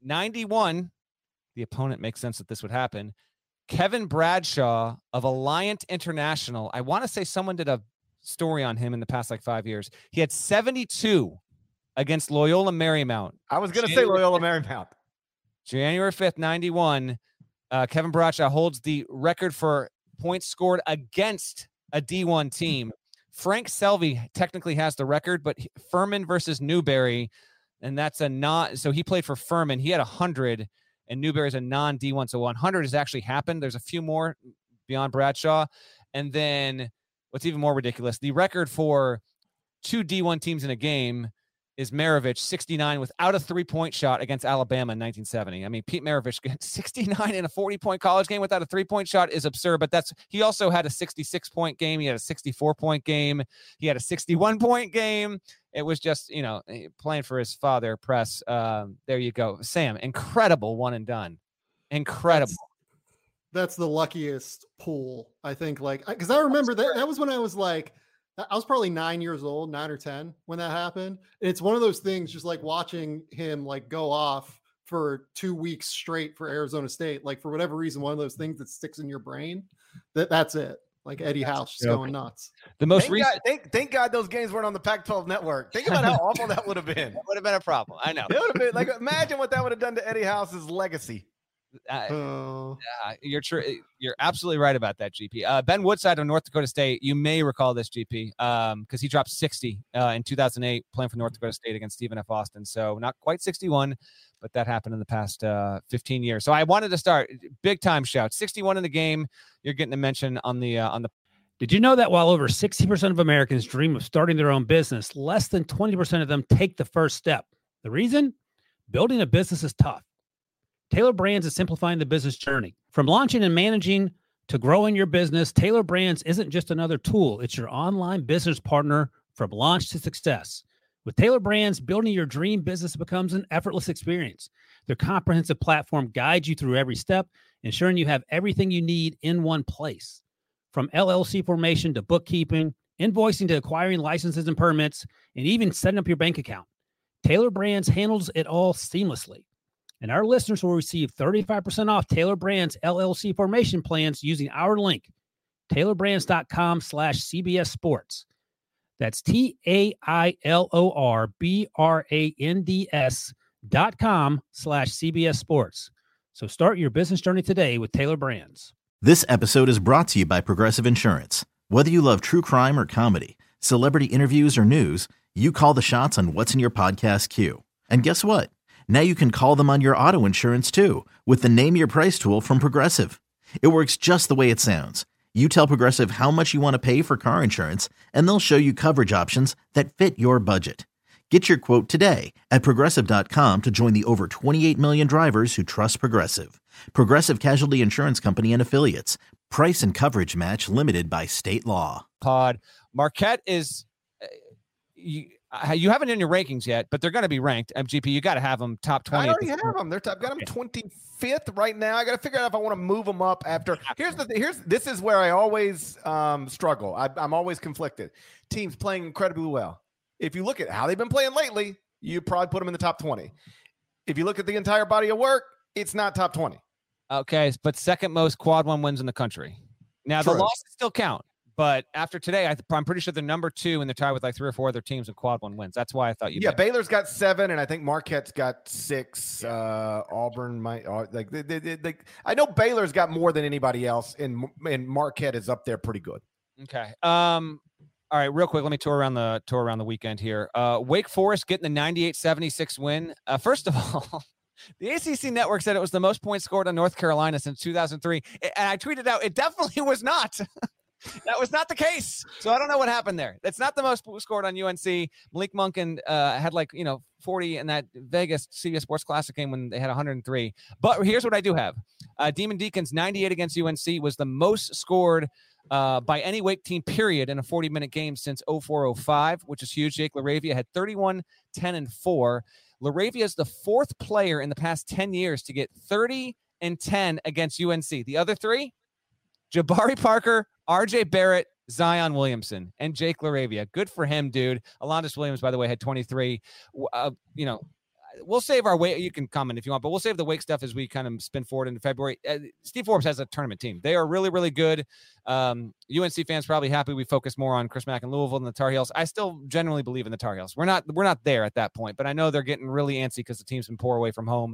ninety-one, the opponent makes sense that this would happen. Kevin Bradshaw of Alliant International. I want to say someone did a story on him in the past like five years. He had seventy-two against Loyola Marymount. I was going to say Loyola Marymount. January fifth, ninety-one. Uh, Kevin Bradshaw holds the record for points scored against a D one team. Frank Selvey technically has the record, but Furman versus Newberry, and that's a not. So he played for Furman. He had one hundred, and Newberry's a non D one. So one hundred has actually happened. There's a few more beyond Bradshaw. And then what's even more ridiculous, the record for two D one teams in a game is Maravich, sixty-nine without a three-point shot against Alabama in nineteen seventy. I mean, Pete Maravich gets sixty-nine in a forty-point college game without a three-point shot is absurd, but that's he also had a sixty-six-point game. He had a sixty-four-point game. He had a sixty-one-point game. It was just, you know, playing for his father, Press. Um, there you go. Sam, incredible one and done. Incredible. That's, that's the luckiest pool, I think, like, because I remember that that was when I was like, I was probably nine years old, nine or ten when that happened. And it's one of those things, just like watching him like go off for two weeks straight for Arizona State. Like for whatever reason, one of those things that sticks in your brain. That that's it. Like Eddie that's House just going nuts. The most thank recent. God, thank, thank God those games weren't on the Pac twelve network. Think about how awful that would have been. That would have been a problem. I know. It would have been like, imagine what that would have done to Eddie House's legacy. Uh, oh. uh, you're true. You're absolutely right about that, G P. Uh, Ben Woodside of North Dakota State. You may recall this, G P, um, because he dropped sixty uh, in two thousand eight playing for North Dakota State against Stephen F. Austin. So not quite sixty-one, but that happened in the past uh, fifteen years. So I wanted to start big time shout. sixty-one in the game. You're getting a mention on the uh, on the. Did you know that while over sixty percent of Americans dream of starting their own business, less than twenty percent of them take the first step? The reason? Building a business is tough. Taylor Brands is simplifying the business journey. From launching and managing to growing your business, Taylor Brands isn't just another tool. It's your online business partner from launch to success. With Taylor Brands, building your dream business becomes an effortless experience. Their comprehensive platform guides you through every step, ensuring you have everything you need in one place. From L L C formation to bookkeeping, invoicing to acquiring licenses and permits, and even setting up your bank account, Taylor Brands handles it all seamlessly. And our listeners will receive thirty-five percent off Taylor Brands L L C formation plans using our link, taylorbrands.com slash CBS Sports. That's T A I L O R B R A N D S dot com slash CBS Sports. So start your business journey today with Taylor Brands. This episode is brought to you by Progressive Insurance. Whether you love true crime or comedy, celebrity interviews or news, you call the shots on what's in your podcast queue. And guess what? Now you can call them on your auto insurance too with the Name Your Price tool from Progressive. It works just the way it sounds. You tell Progressive how much you want to pay for car insurance, and they'll show you coverage options that fit your budget. Get your quote today at Progressive dot com to join the over twenty-eight million drivers who trust Progressive. Progressive Casualty Insurance Company and Affiliates. Price and coverage match limited by state law. Pod. Marquette is... Uh, you, You haven't in your rankings yet, but they're going to be ranked. M G P, you got to have them top twenty. I already have them. They're top, I've got them twenty-fifth right now. I got to figure out if I want to move them up after. Here's the here's this is where I always um, struggle. I, I'm always conflicted. Teams playing incredibly well. If you look at how they've been playing lately, you probably put them in the top twenty. If you look at the entire body of work, it's not top twenty. Okay, but second most quad one wins in the country. Now True. The losses still count. But after today, I th- I'm pretty sure they're number two, and they're tied with like three or four other teams in quad one wins. That's why I thought you. Yeah, Baylor's got seven, and I think Marquette's got six. Uh, Auburn might uh, like they, they, they, they, I know Baylor's got more than anybody else, and and Marquette is up there pretty good. Okay. Um. All right, real quick, let me tour around the tour around the weekend here. Uh, Wake Forest getting the ninety-eight seventy-six win. Uh, first of all. The A C C Network said it was the most points scored on North Carolina since two thousand three, and I tweeted out it definitely was not. That was not the case. So I don't know what happened there. That's not the most scored on U N C. Malik Monken uh, had like, you know, forty in that Vegas C B S Sports Classic game when they had one hundred three. But here's what I do have. Uh, Demon Deacons ninety-eight against U N C was the most scored uh, by any Wake team, period, in a forty-minute game since oh four oh five, which is huge. Jake LaRavia had thirty-one, ten, and four. LaRavia is the fourth player in the past ten years to get thirty and ten against U N C. The other three, Jabari Parker, R J Barrett, Zion Williamson, and Jake LaRavia. Good for him, dude. Alondas Williams, by the way, had twenty-three. Uh, you know, we'll save our Wake. You can comment if you want, but we'll save the Wake stuff as we kind of spin forward into February. Uh, Steve Forbes has a tournament team. They are really, really good. Um, U N C fans probably happy we focus more on Chris Mack and Louisville than the Tar Heels. I still genuinely believe in the Tar Heels. We're not, we're not there at that point, but I know they're getting really antsy because the team's been poor away from home.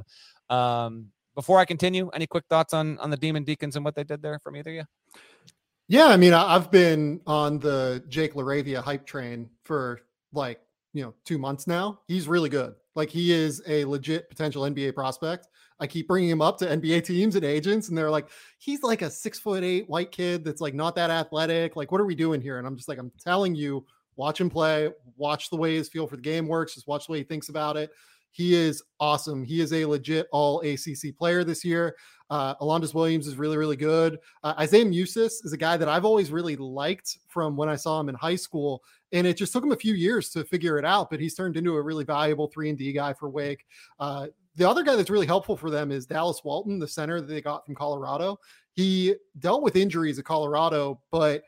Um, before I continue, any quick thoughts on on the Demon Deacons and what they did there from either of you? Yeah, I mean, I- I've been on the Jake LaRavia hype train for like, you know, two months now. He's really good. Like, he is a legit potential N B A prospect. I keep bringing him up to N B A teams and agents, and they're like, he's like a six foot eight white kid that's like not that athletic. Like, what are we doing here? And I'm just like, I'm telling you, watch him play, watch the way his feel for the game works, just watch the way he thinks about it. He is awesome. He is a legit all A C C player this year. Uh, Alondas Williams is really, really good. Uh, Isaiah Musis is a guy that I've always really liked from when I saw him in high school. And it just took him a few years to figure it out, but he's turned into a really valuable three and D guy for Wake. Uh, the other guy that's really helpful for them is Dallas Walton, the center that they got from Colorado. He dealt with injuries at Colorado, but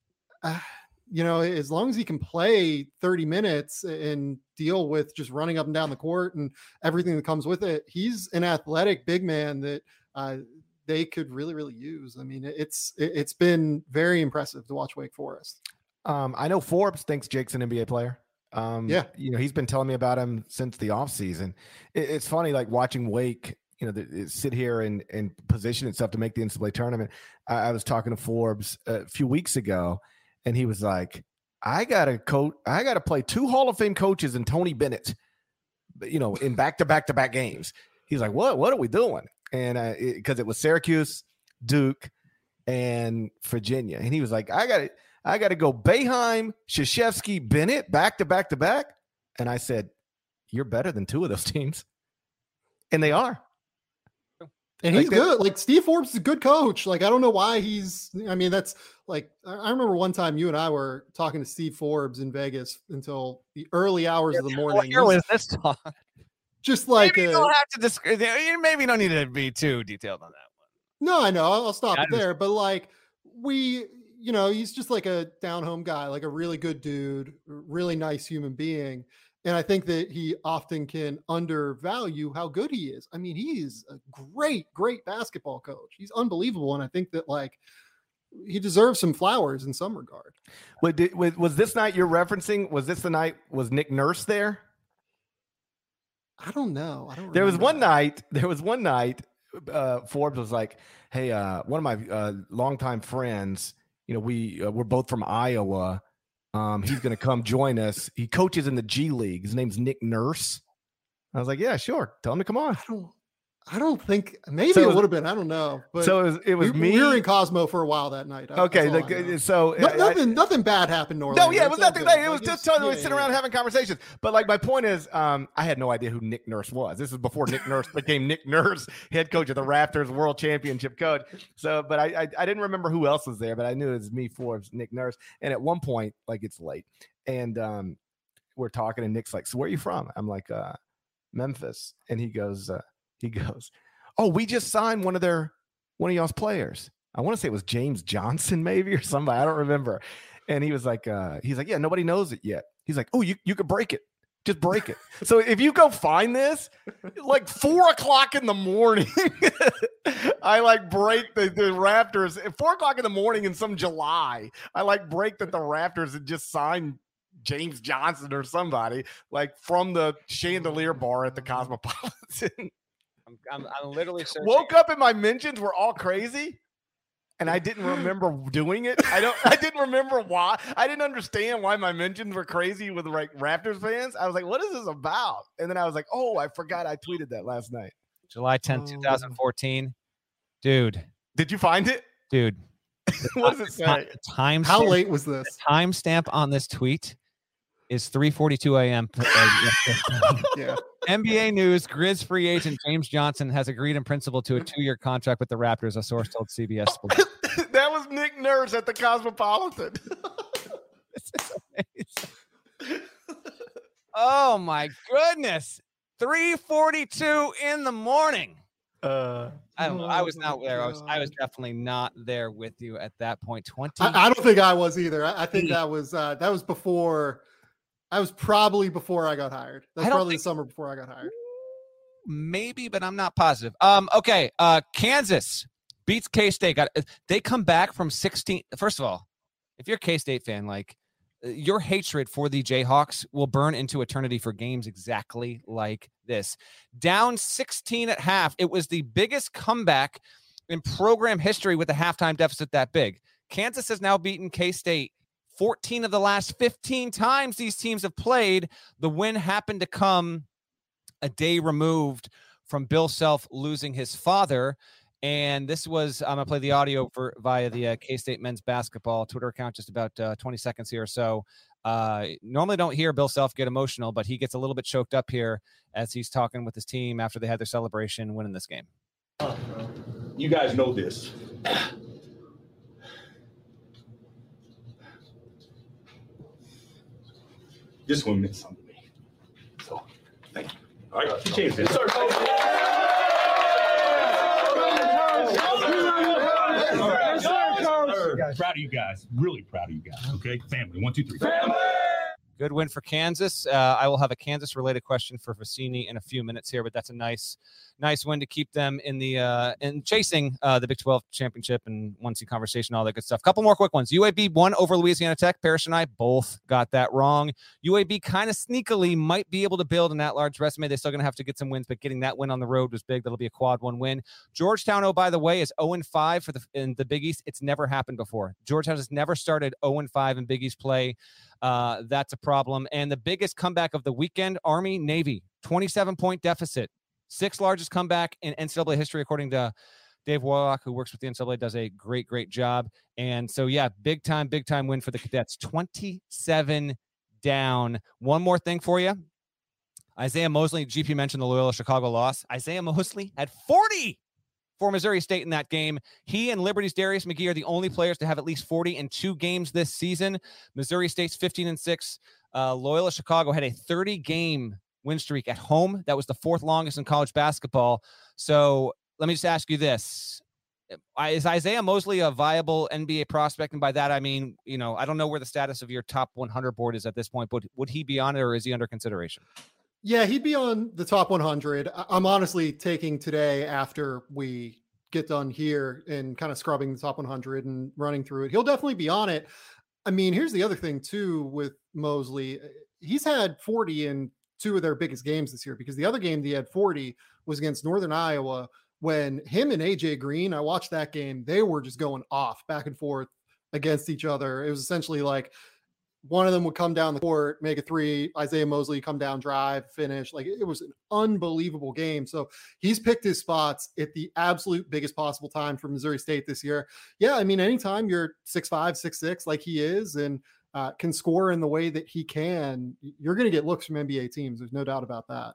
uh, you know, as long as he can play thirty minutes and deal with just running up and down the court and everything that comes with it, he's an athletic big man that uh, they could really, really use. I mean, it's it's been very impressive to watch Wake Forest. Um, I know Forbes thinks Jake's an N B A player. Um, yeah, you know, he's been telling me about him since the offseason. It, it's funny, like watching Wake, you know, the, sit here and, and position itself to make the N C double A tournament. I, I was talking to Forbes a few weeks ago, and he was like, I got to coach, I got to play two Hall of Fame coaches and Tony Bennett, you know, in back to back to back games. He's like, what, what are we doing? And uh, it, cause it was Syracuse, Duke, and Virginia. And he was like, I got to, I got to go Boeheim, Krzyzewski, Bennett back to back to back. And I said, you're better than two of those teams. And they are. And he's like good. Like, Steve Forbes is a good coach. Like, I don't know why he's, I mean, that's like, I remember one time you and I were talking to Steve Forbes in Vegas until the early hours yeah, of the morning. Where was this talk? Just like, maybe a, you don't have to describe, maybe you don't need to be too detailed on that one. No, I know. I'll stop yeah, it there. But like, we, you know, he's just like a down home guy, like a really good dude, really nice human being. And I think that he often can undervalue how good he is. I mean, he is a great, great basketball coach. He's unbelievable. And I think that, like, he deserves some flowers in some regard. Wait, did, was this night you're referencing? Was this the night, was Nick Nurse there? I don't know. I don't There was one that. night, there was one night, uh, Forbes was like, hey, uh, one of my uh, longtime friends, you know, we, uh, we're both from Iowa. Um, he's going to come join us. He coaches in the G League. His name's Nick Nurse. I was like, yeah, sure. Tell him to come on. I don't, I don't think maybe so it would have been. I don't know. But so it was, it was we, me. We were in Cosmo for a while that night. Okay. The, so no, I, nothing, I, nothing bad happened. Normally. No, yeah, it was nothing. Like, it was like, just totally yeah, sitting yeah, around yeah. having conversations. But like, my point is, um, I had no idea who Nick Nurse was. This is before Nick Nurse became Nick Nurse, head coach of the Raptors, world championship coach. So, but I, I, I didn't remember who else was there, but I knew it was me, Forbes, Nick Nurse. And at one point, like, it's late, and um, we're talking, and Nick's like, "So where are you from?" I'm like, uh, "Memphis," and he goes, uh, he goes, "Oh, we just signed one of their one of y'all's players. I want to say it was James Johnson, maybe, or somebody. I don't remember." And he was like, uh, he's like, "Yeah, nobody knows it yet." He's like, "Oh, you you could break it. Just break it." So if you go find this, like four o'clock in the morning, I like break the, the Raptors at four o'clock in the morning in some July. I like break that the Raptors had just signed James Johnson or somebody, like, from the chandelier bar at the Cosmopolitan. I'm, I'm, I'm literally searching. Woke up and my mentions were all crazy, and I didn't remember doing it. I don't. I didn't remember why. I didn't understand why my mentions were crazy with like Raptors fans. I was like, "What is this about?" And then I was like, "Oh, I forgot I tweeted that last night." July tenth, Oh. twenty fourteen. Dude. Did you find it? Dude. What does it say? Time How stamp, late was this? timestamp on this tweet is three forty-two a.m. Yeah. N B A news, Grizz free agent James Johnson has agreed in principle to a two-year contract with the Raptors, a source told C B S Sports. That was Nick Nurse at the Cosmopolitan. This is amazing. Oh, my goodness. three forty-two in the morning. Uh, I don't know. I was Oh, not my there. I was I was God. definitely not there with you at that point. twenty I, I don't think I was either. I, I think that was uh, that was before. I was probably before I got hired. That's I don't probably think- the summer before I got hired. maybe, but I'm not positive. Um, okay, uh, Kansas beats K-State. Got they come back from sixteen. First of all, if you're a K-State fan, like your hatred for the Jayhawks will burn into eternity for games exactly like this. Down sixteen at half. It was the biggest comeback in program history with a halftime deficit that big. Kansas has now beaten K-State fourteen of the last fifteen times these teams have played. The win happened to come a day removed from Bill Self losing his father. And this was, I'm going to play the audio for via the uh, K-State men's basketball Twitter account, just about uh, twenty seconds here or so. Uh, normally don't hear Bill Self get emotional, but he gets a little bit choked up here as he's talking with his team after they had their celebration winning this game. You guys know this. This one meant something to me. So, thank you. All right, cheers. Yes, sir. Proud of you guys. Really proud of you guys. Okay, family. One, two, three. Family. Good win for Kansas. Uh, I will have a Kansas-related question for Vicini in a few minutes here, but that's a nice, nice win to keep them in the uh, in chasing uh, the Big twelve championship and one-seed conversation, all that good stuff. Couple more quick ones. U A B won over Louisiana Tech. Parrish and I both got that wrong. U A B kind of sneakily might be able to build an at-large resume. They're still going to have to get some wins, but getting that win on the road was big. That'll be a quad one win. Georgetown, oh, by the way, is oh and five for the in the Big East. It's never happened before. Georgetown has never started oh and five in Big East play. Uh, that's a problem. And the biggest comeback of the weekend, Army, Navy, twenty-seven point deficit. Sixth largest comeback in N C double A history, according to Dave Warlock, who works with the N C double A, does a great, great job. And so, yeah, big time, big time win for the Cadets. twenty-seven down. One more thing for you. Isaiah Mosley, G P mentioned the Loyola Chicago loss. Isaiah Mosley had forty for Missouri State in that game. He and Liberty's Darius McGee are the only players to have at least forty in two games this season. Missouri State's fifteen and six. Uh, Loyola Chicago had a thirty game win streak at home. That was the fourth longest in college basketball. So let me just ask you this. Is Isaiah Mosley a viable N B A prospect? And by that, I mean, you know, I don't know where the status of your top one hundred board is at this point, but would he be on it or is he under consideration? Yeah, he'd be on the top one hundred. I'm honestly taking today after we get done here and kind of scrubbing the top one hundred and running through it. He'll definitely be on it. I mean, here's the other thing too with Mosley. He's had forty in two of their biggest games this year, because the other game he had forty was against Northern Iowa when him and A J Green, I watched that game, they were just going off back and forth against each other. It was essentially like one of them would come down the court, make a three, Isaiah Mosley come down, drive, finish. Like, it was an unbelievable game. So he's picked his spots at the absolute biggest possible time for Missouri State this year. Yeah, I mean, anytime you're six five, six six like he is and uh, can score in the way that he can, you're going to get looks from N B A teams. There's no doubt about that.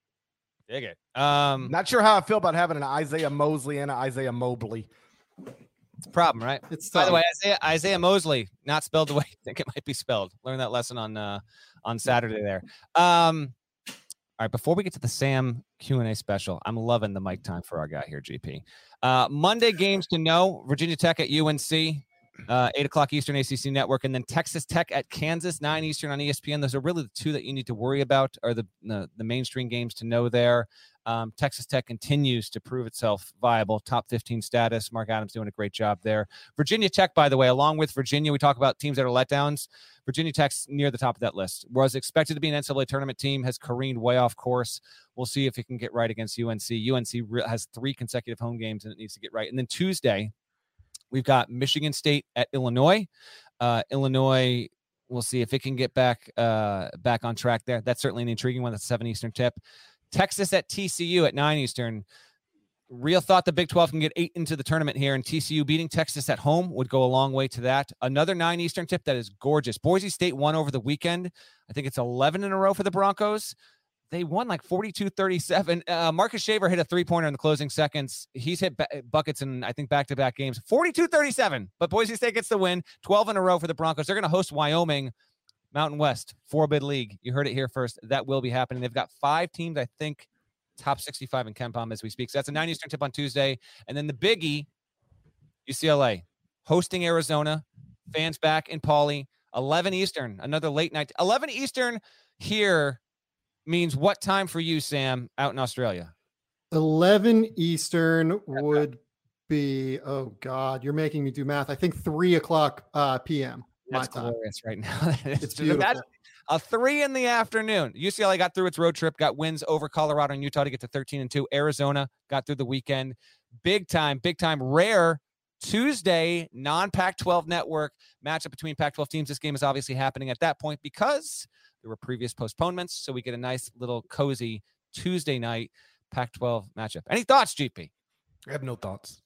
Dig it. Um, Not sure how I feel about having an Isaiah Mosley and an Isaiah Mobley. It's a problem, right? It's By tough. the way, Isaiah, Isaiah Mosley, not spelled the way you think it might be spelled. Learned that lesson on uh, on Saturday there. Um, all right, before we get to the Sam Q and A special, I'm loving the mic time for our guy here, G P. Uh, Monday games to know: Virginia Tech at U N C, uh, eight o'clock Eastern, A C C Network, and then Texas Tech at Kansas, nine Eastern on E S P N. Those are really the two that you need to worry about, or the the, the mainstream games to know there. Um, Texas Tech continues to prove itself viable, top fifteen status. Mark Adams doing a great job there. Virginia Tech, by the way, along with Virginia, we talk about teams that are letdowns. Virginia Tech's near the top of that list. Was expected to be an N C double A tournament team, has careened way off course. We'll see if it can get right against U N C. U N C re- has three consecutive home games, and it needs to get right. And then Tuesday, we've got Michigan State at Illinois. Uh, Illinois, we'll see if it can get back uh, back on track there. That's certainly an intriguing one. That's a seven Eastern tip. Texas at T C U at nine Eastern. Real thought the Big twelve can get eight into the tournament here, and T C U beating Texas at home would go a long way to that. Another nine Eastern tip that is gorgeous. Boise State won over the weekend. I think it's eleven in a row for the Broncos. They won like forty-two thirty-seven. Uh, Marcus Shaver hit a three-pointer in the closing seconds. He's hit ba- buckets in, I think, back-to-back games. forty-two thirty-seven, but Boise State gets the win. twelve in a row for the Broncos. They're going to host Wyoming. Mountain West, four-bid league. You heard it here first. That will be happening. They've got five teams, I think, top sixty-five in KenPom as we speak. So that's a nine Eastern tip on Tuesday. And then the biggie, U C L A, hosting Arizona. Fans back in Pauley. eleven Eastern, another late night. eleven Eastern here means what time for you, Sam, out in Australia? eleven Eastern would be, oh God, you're making me do math. I think three o'clock uh, p m. That's my time. glorious right now. It's beautiful. Imagine a three in the afternoon. U C L A got through its road trip, got wins over Colorado and Utah to get to thirteen and two. Arizona got through the weekend. Big time, big time, rare Tuesday non-Pac twelve network matchup between Pac twelve teams. This game is obviously happening at that point because there were previous postponements. So we get a nice little cozy Tuesday night Pac twelve matchup. Any thoughts, G P? I have no thoughts.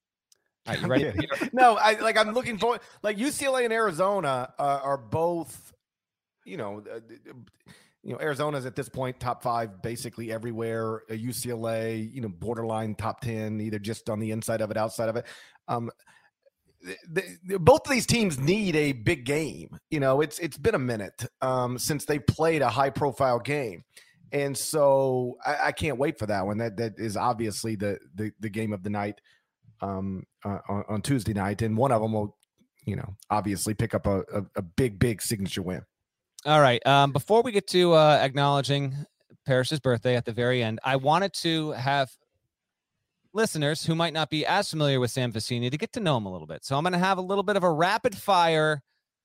All right, you ready? No, I like. I'm looking forward. Like U C L A and Arizona uh, are both, you know, uh, you know, Arizona's at this point top five basically everywhere. Uh, U C L A, you know, borderline top ten, either just on the inside of it, outside of it. Um, the, the, both of these teams need a big game. You know, it's it's been a minute um, since they played a high profile game. And so I, I can't wait for that one. That that is obviously the the, the game of the night. Um, uh, on, on Tuesday night, and one of them will, you know, obviously pick up a, a, a big, big signature win. All right. Um, before we get to uh, acknowledging Parrish's birthday at the very end, I wanted to have listeners who might not be as familiar with Sam Vecenie to get to know him a little bit. So I'm going to have a little bit of a rapid fire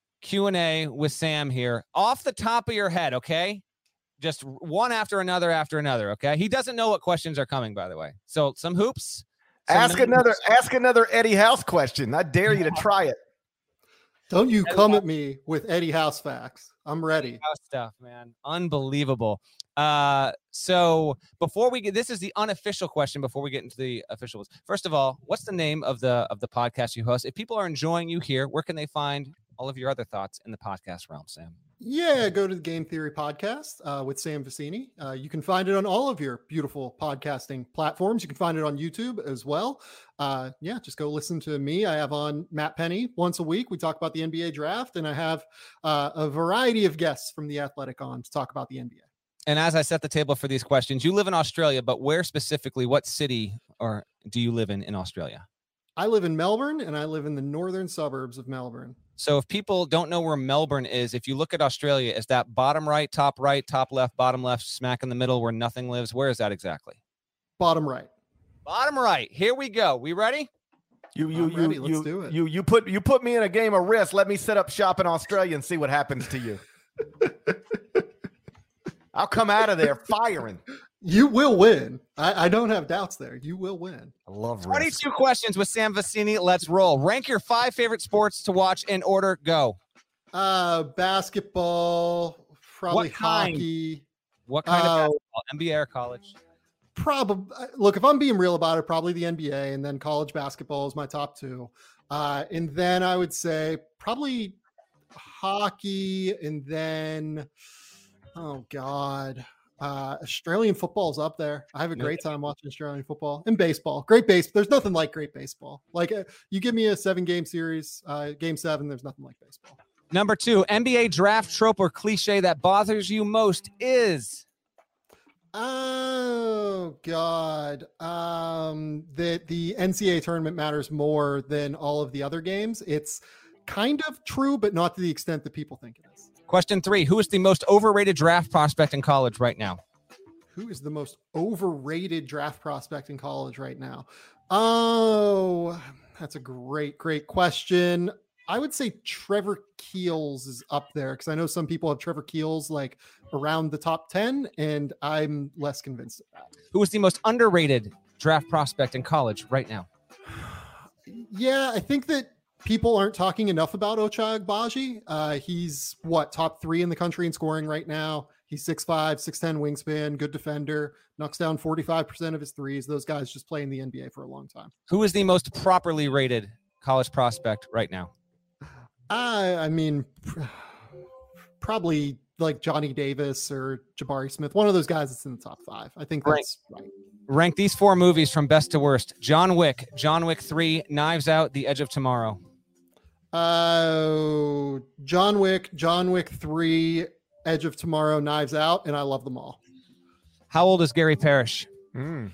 Q and A with Sam here off the top of your head. Okay. Just one after another, after another. Okay. He doesn't know what questions are coming, by the way. So some hoops. Ask another, ask another Eddie House question. I dare you to try it. Don't you come at me with Eddie House facts. I'm ready. House stuff, man. Unbelievable. Uh, so before we get, this is the unofficial question before we get into the official ones. First of all, what's the name of the of the podcast you host? If people are enjoying you here, where can they find all of your other thoughts in the podcast realm, Sam? Yeah, go to the Game Theory podcast uh, with Sam Vecenie. Uh, you can find it on all of your beautiful podcasting platforms. You can find it on YouTube as well. Uh, yeah, just go listen to me. I have on Matt Penny once a week. We talk about the N B A draft, and I have uh, a variety of guests from The Athletic on to talk about the N B A. And as I set the table for these questions, you live in Australia, but where specifically, what city or do you live in in Australia? I live in Melbourne, and I live in the northern suburbs of Melbourne. So if people don't know where Melbourne is, if you look at Australia, is that bottom right, top right, top left, bottom left, smack in the middle where nothing lives? Where is that exactly? Bottom right. Bottom right. Here we go. We ready? You you I'm you ready. Let's you, do it. you you put you put me in a game of risk. Let me set up shop in Australia and see what happens to you. I'll come out of there firing. You will win. I, I don't have doubts there. You will win. I love risk. twenty-two questions with Sam Vecenie. Let's roll. Rank your five favorite sports to watch in order. Go. Uh, basketball, probably What kind? hockey. What kind Uh, of basketball? N B A or college? Probably. Look, if I'm being real about it, probably the N B A, and then college basketball is my top two. Uh, and then I would say probably hockey, and then oh god. Uh, Australian football is up there. I have a great time watching Australian football and baseball. Great base. There's nothing like great baseball. Like uh, you give me a seven game series, uh, game seven, there's nothing like baseball. Number two, N B A draft trope or cliche that bothers you most is Oh God. Um, that the N C A A tournament matters more than all of the other games. It's kind of true, but not to the extent that people think it is. question three. Who is the most overrated draft prospect in college right now? Who is the most overrated draft prospect in college right now? Oh, that's a great, great question. I would say Trevor Keels is up there because I know some people have Trevor Keels like around the top ten, and I'm less convinced of that. Who is the most underrated draft prospect in college right now? Yeah, I think that people aren't talking enough about Ochai Agbaji. Uh, he's what, top three in the country in scoring right now. He's six five, six ten wingspan, good defender, knocks down forty-five percent of his threes. Those guys just play in the N B A for a long time. Who is the most properly rated college prospect right now? I, I mean, pr- probably like Johnny Davis or Jabari Smith, one of those guys that's in the top five. I think that's right. right. Rank these four movies from best to worst. John Wick, John Wick three, Knives Out, The Edge of Tomorrow. Uh, John Wick, John Wick three, Edge of Tomorrow, Knives Out, and I love them all. How old is Gary Parrish? Mm.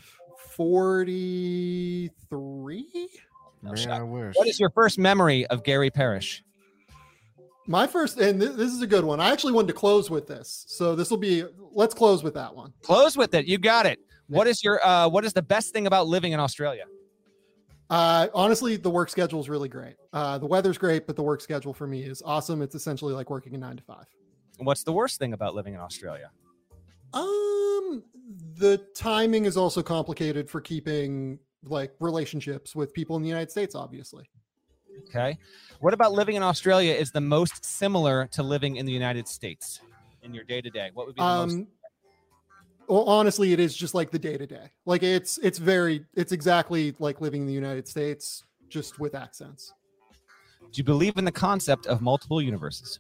forty-three? No Man, shot. I wish. What is your first memory of Gary Parrish? My first, and th- this is a good one. I actually wanted to close with this. So this will be, let's close with that one. Close with it. You got it. What is your uh, what is the best thing about living in Australia? Uh, honestly, the work schedule is really great. Uh, the weather's great, but the work schedule for me is awesome. It's essentially like working a nine to five. What's the worst thing about living in Australia? Um, the timing is also complicated for keeping like relationships with people in the United States, obviously. Okay. What about living in Australia is the most similar to living in the United States in your day to day? What would be the Um, most? well, honestly, it is just like the day to day. Like it's it's very it's exactly like living in the United States, just with accents. Do you believe in the concept of multiple universes?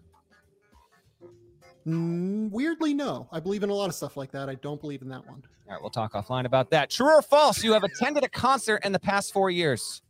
Mm, weirdly, no. I believe in a lot of stuff like that. I don't believe in that one. All right, we'll talk offline about that. True or false? You have attended a concert in the past four years.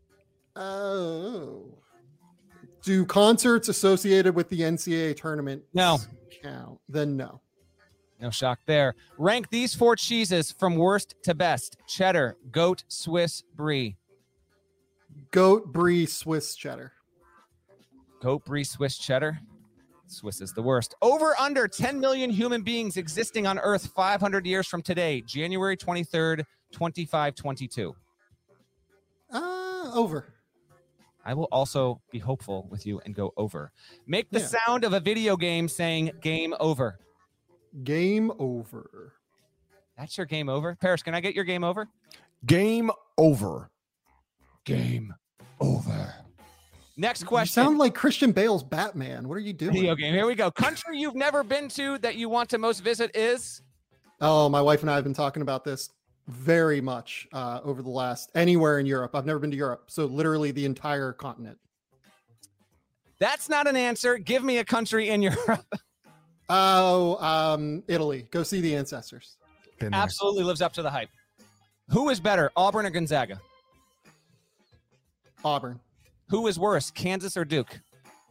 Oh. Do concerts associated with the N C double A tournament No. count? Then no. No shock there. Rank these four cheeses from worst to best: cheddar, goat, Swiss, brie. Goat, brie, Swiss cheddar. Goat, brie, Swiss, cheddar. Swiss is the worst. Over under ten million human beings existing on Earth five hundred years from today, January twenty-third, twenty-five twenty-two. Uh, over. I will also be hopeful with you and go over. Make the Yeah. sound of a video game saying game over. Game over. That's your game over. Paris, can I get your game over? Game over. Game over. Next You question. sound like Christian Bale's Batman. What are you doing? Video game. Here we go. Country you've never been to that you want to most visit is? Oh, my wife and I have been talking about this very much uh, over the last anywhere in Europe. I've never been to Europe, so literally the entire continent. That's not an answer. Give me a country in Europe. Oh, um, Italy. Go see the ancestors. Been there. Absolutely lives up to the hype. Who is better, Auburn or Gonzaga? Auburn, Who is worse, Kansas or Duke?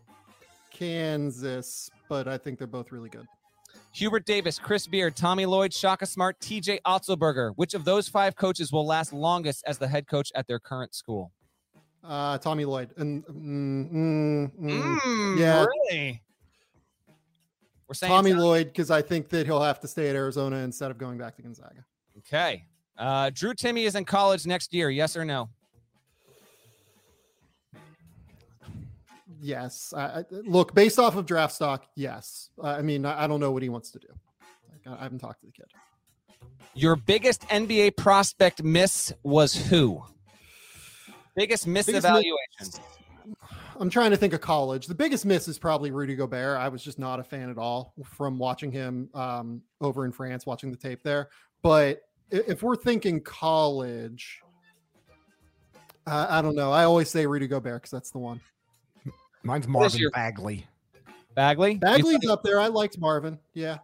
Kansas, but I think they're both really good. Hubert Davis, Chris Beard, Tommy Lloyd, Shaka Smart, T J Otzelberger. Which of those five coaches will last longest as the head coach at their current school? Uh, Tommy Lloyd. And mm, mm, mm. Mm, Yeah. Really? We're saying Tommy Tom- Lloyd, because I think that he'll have to stay at Arizona instead of going back to Gonzaga. Okay. Uh, Drew Timme is in college next year. Yes or no? Yes. I, I, look, based off of draft stock, yes. Uh, I mean, I, I don't know what he wants to do. Like, I, I haven't talked to the kid. Your biggest N B A prospect miss was who? Biggest miss Biggest evaluation. miss- I'm trying to think of college. The biggest miss is probably Rudy Gobert. I was just not a fan at all from watching him um, over in France, watching the tape there. But i- if we're thinking college, uh, I don't know. I always say Rudy Gobert because that's the one. Mine's What is Marvin your- Bagley. Bagley? You Bagley's thought- up there. I liked Marvin. Yeah.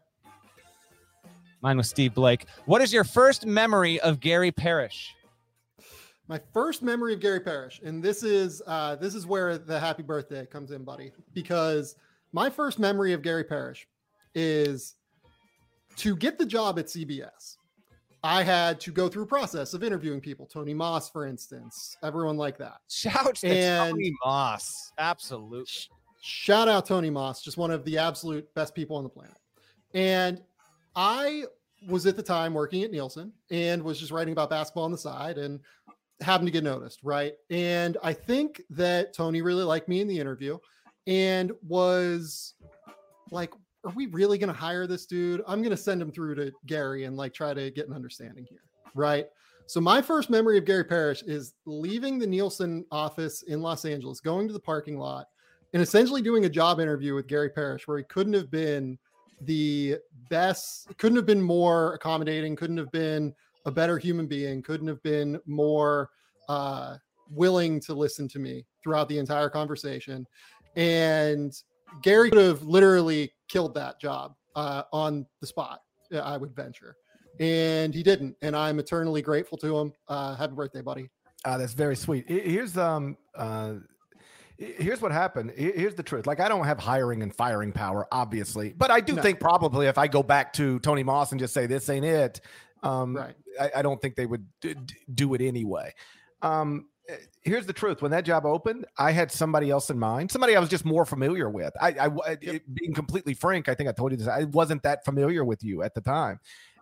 Mine was Steve Blake. What is your first memory of Gary Parrish? My first memory of Gary Parrish, and this is uh, this is where the happy birthday comes in, buddy, because my first memory of Gary Parrish is to get the job at C B S. I had to go through a process of interviewing people, Tony Moss, for instance, everyone like that. Shout to And- Tony Moss. Absolutely. Shout out Tony Moss, just one of the absolute best people on the planet. And I was at the time working at Nielsen and was just writing about basketball on the side and happened to get noticed, right? And I think that Tony really liked me in the interview and was like, are we really going to hire this dude? I'm going to send him through to Gary and like try to get an understanding here, right? So my first memory of Gary Parrish is leaving the Nielsen office in Los Angeles, going to the parking lot, and essentially doing a job interview with Gary Parrish where he couldn't have been the best, couldn't have been more accommodating, couldn't have been a better human being, couldn't have been more uh, willing to listen to me throughout the entire conversation. And Gary could have literally killed that job uh, on the spot, I would venture. And he didn't. And I'm eternally grateful to him. Uh, happy birthday, buddy. Uh, that's very sweet. Here- Here's um uh here's what happened. Here- Here's the truth. Like I don't have hiring and firing power, obviously, but I do No. think probably if I go back to Tony Moss and just say this ain't it, um, Right. I, I don't think they would d- d- do it anyway. Um, eh, here's the truth. When that job opened, I had somebody else in mind, somebody I was just more familiar with. I, I it- being completely frank, I think I told you this. I wasn't that familiar with you at the time.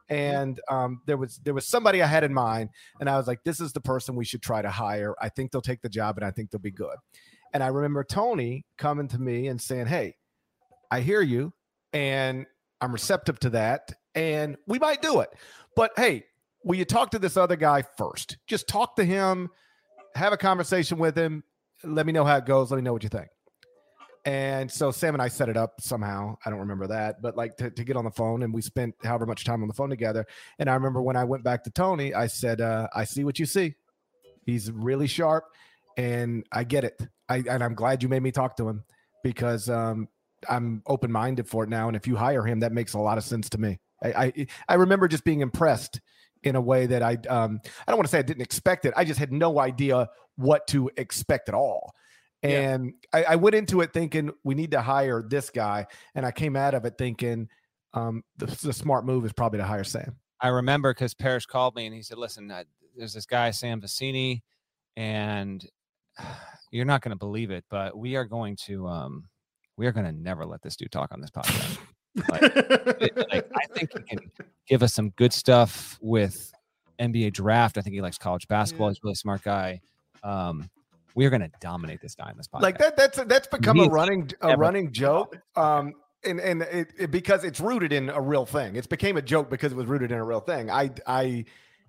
And um, there was there was somebody I had in mind, and I was like, this is the person we should try to hire. I think they'll take the job, and I think they'll be good. And I remember Tony coming to me and saying, hey, I hear you, and I'm receptive to that, and we might do it. But, hey, will you talk to this other guy first? Just talk to him, have a conversation with him, let me know how it goes, let me know what you think. And so Sam and I set it up somehow. I don't remember that, but like to, to get on the phone, and we spent however much time on the phone together. And I remember when I went back to Tony, I said, uh, I see what you see. He's really sharp, and I get it. I, and I'm glad you made me talk to him, because um, I'm open-minded for it now. And if you hire him, that makes a lot of sense to me. I, I, I remember just being impressed in a way that I, um, I don't want to say I didn't expect it. I just had no idea what to expect at all. And yeah. I, I went into it thinking we need to hire this guy. And I came out of it thinking um, the, the smart move is probably to hire Sam. I remember because Parrish called me and he said, listen, uh, there's this guy, Sam Vecini, and you're not going to believe it, but we are going to, um, we are going to never let this dude talk on this podcast. like, it, like, I think he can give us some good stuff with N B A draft. I think he likes college basketball. Yeah. He's a really smart guy. Um, We are going to dominate this guy in this podcast. Like that, that's that's become a running a running joke, um, and and it, it, because it's rooted in a real thing. It's became a joke because it was rooted in a real thing. I I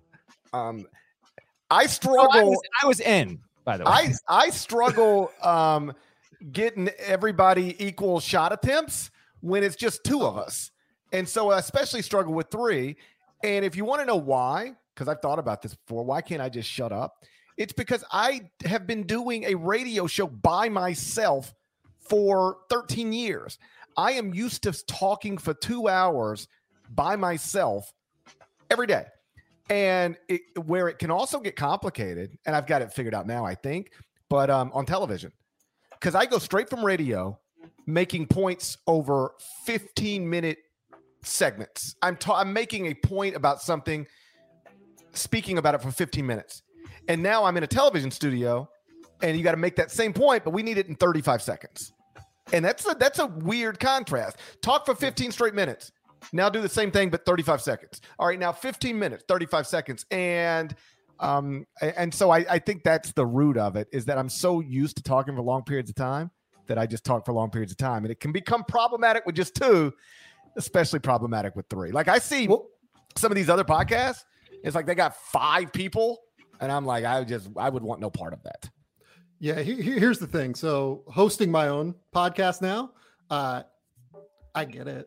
um I struggle. Oh, I, was, I was in, by the way. I I struggle um getting everybody equal shot attempts when it's just two of us, and so I especially struggle with three. And if you want to know why, because I've thought about this before, why can't I just shut up? It's because I have been doing a radio show by myself for thirteen years. I am used to talking for two hours by myself every day. And it, where it can also get complicated, and I've got it figured out now, I think, but um, on television. Because I go straight from radio, making points over fifteen-minute segments. I'm, ta- I'm making a point about something, speaking about it for fifteen minutes. And now I'm in a television studio, and you got to make that same point, but we need it in thirty-five seconds. And that's a, that's a weird contrast. Talk for fifteen straight minutes. Now do the same thing, but thirty-five seconds. All right, now fifteen minutes, thirty-five seconds. And um, and so I, I think that's the root of it, is that I'm so used to talking for long periods of time that I just talk for long periods of time. And it can become problematic with just two, especially problematic with three. Like I see some of these other podcasts, it's like they got five people. And I'm like, I just, I would want no part of that. Yeah. He, here's the thing. So hosting my own podcast now, uh, I get it.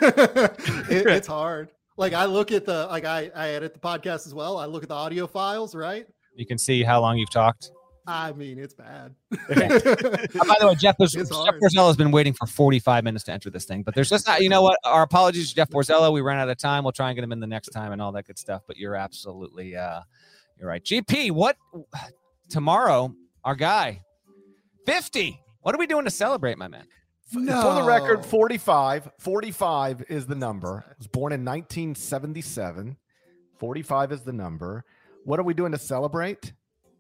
it it's hard. Like I look at the, like I, I edit the podcast as well. I look at the audio files, right? You can see how long you've talked. I mean, it's bad. Okay. uh, by the way, Jeff, Jeff Borzello has been waiting for forty-five minutes to enter this thing, but there's just not, you know what? Our apologies to Jeff Borzello. We ran out of time. We'll try and get him in the next time and all that good stuff, but you're absolutely, uh, you're right. G P, what tomorrow, our guy, fifty. What are we doing to celebrate, my man? No. For the record, forty-five. forty-five is the number. I was born in nineteen seventy-seven. forty-five is the number. What are we doing to celebrate?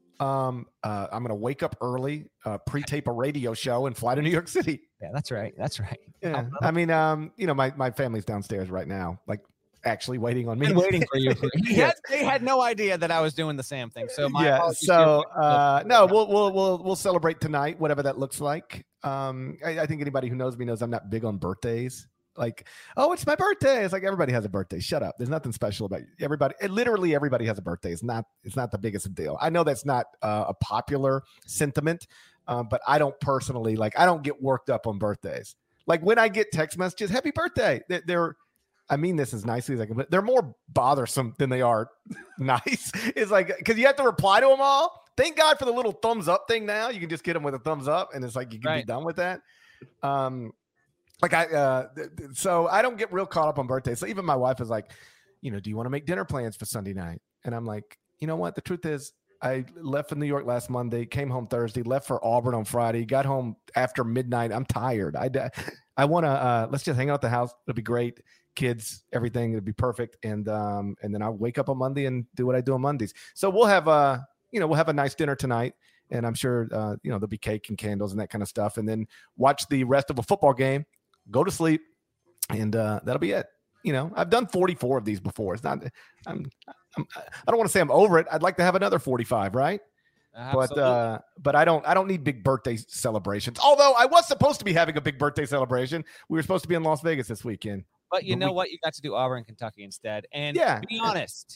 Um, uh, I'm going to wake up early, uh, pre-tape a radio show, and fly to New York City. Yeah, that's right. That's right. Yeah. I mean, um, you know, my, my family's downstairs right now, like actually waiting on me. Been waiting for you. He had, they had no idea that I was doing the Sam thing. So my yeah. So uh, no, we'll we'll we'll we'll celebrate tonight, whatever that looks like. Um, I, I think anybody who knows me knows I'm not big on birthdays. Like, oh, it's my birthday. It's like everybody has a birthday. Shut up. There's nothing special about you. Everybody. It, literally, everybody has a birthday. It's not. It's not the biggest deal. I know that's not uh, a popular sentiment, um, but I don't personally like. I don't get worked up on birthdays. Like when I get text messages, "Happy birthday," they're, they're I mean this as nicely as I can, but they're more bothersome than they are nice. It's like, because you have to reply to them all. Thank God for the little thumbs up thing now. You can just get them with a thumbs up, and it's like you can right. be done with that. Um, like I, uh, th- th- so I don't get real caught up on birthdays. So even my wife is like, you know, do you want to make dinner plans for Sunday night? And I'm like, you know what? The truth is, I left from New York last Monday, came home Thursday, left for Auburn on Friday, got home after midnight. I'm tired. I, I want to, uh, let's just hang out at the house. It'll be great. Kids, everything, it'll be perfect. And, um, and then I'll wake up on Monday and do what I do on Mondays. So we'll have a, you know, we'll have a nice dinner tonight. And I'm sure, uh, you know, there'll be cake and candles and that kind of stuff. And then watch the rest of a football game, go to sleep, and uh, that'll be it. you know, I've done forty-four of these before. It's not, I'm, I'm I don't want to say I'm over it. I'd like to have another forty-five, right? Absolutely. But uh, but I don't I don't need big birthday celebrations. Although I was supposed to be having a big birthday celebration. We were supposed to be in Las Vegas this weekend. But you But know we- what? You got to do Auburn, Kentucky instead. And Yeah. to be honest,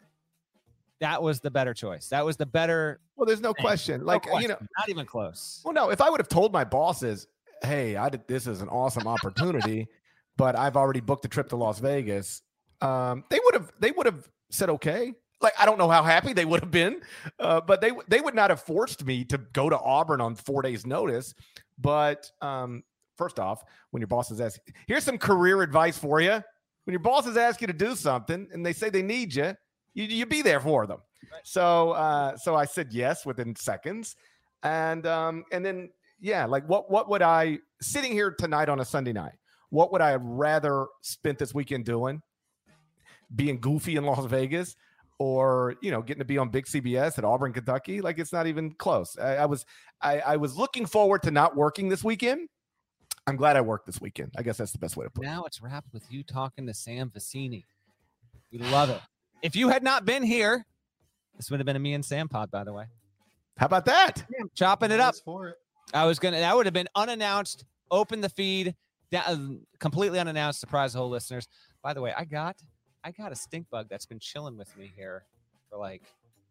that was the better choice. That was the better. Well, there's no thing. question. No Like you question. know, not even close. well, no. If I would have told my bosses, "Hey, I did this is an awesome opportunity," but I've already booked a trip to Las Vegas, um, they would have they would have said okay. Like I don't know how happy they would have been, uh, but they they would not have forced me to go to Auburn on four days' notice. But um, first off, when your bosses ask, here's some career advice for you. When your bosses ask you to do something and they say they need you, you you be there for them. So uh, so I said yes within seconds, and um, and then yeah, like what what would I sitting here tonight on a Sunday night? What would I have rather spent this weekend doing? Being goofy in Las Vegas, or you know, getting to be on big C B S at Auburn, Kentucky? Like it's not even close. I, I was I, I was looking forward to not working this weekend. I'm glad I worked this weekend. I guess that's the best way to put it. Now it's wrapped with you talking to Sam Vecini. We love it. If you had not been here, this would have been a me and Sam pod, by the way. How about that? Chopping it up. Thanks for it. I was gonna. That would have been unannounced. Open the feed, da- completely unannounced. Surprise the whole listeners. By the way, I got, I got a stink bug that's been chilling with me here for like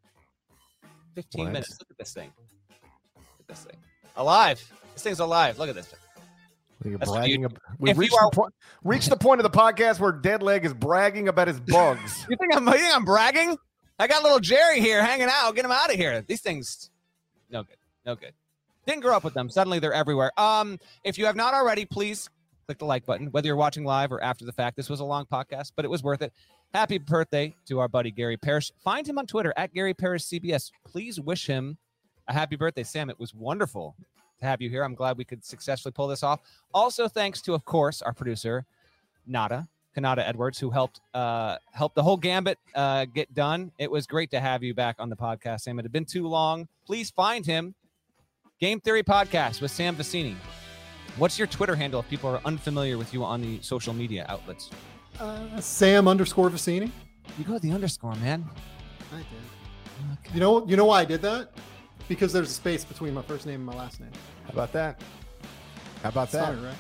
fifteen What? minutes. Look at this thing. Look at this thing. Alive. This thing's alive. Look at this. You're That's what bragging you- ab- We've if you reached, are- the point, reached the point of the podcast where Dead Leg is bragging about his bugs. You think I'm, you think I'm bragging? I got little Jerry here hanging out. Get him out of here. These things, no good. No good. Didn't grow up with them. Suddenly they're everywhere. Um, if you have not already, please click the like button, whether you're watching live or after the fact. This was a long podcast, but it was worth it. Happy birthday to our buddy Gary Parrish. Find him on Twitter at Gary Parrish C B S. Please wish him a happy birthday, Sam. It was wonderful to have you here. I'm glad we could successfully pull this off. Also, thanks to, of course, our producer, Nada, Kanata Edwards, who helped uh, help the whole gambit uh, get done. It was great to have you back on the podcast, Sam. It had been too long. Please find him. Game Theory Podcast with Sam Vecini. What's your Twitter handle if people are unfamiliar with you on the social media outlets? Uh, Sam underscore Vecini. You go with the underscore, man. I did. You know, you know why I did that? Because there's a space between my first name and my last name. How about that? How about that? Sorry, right?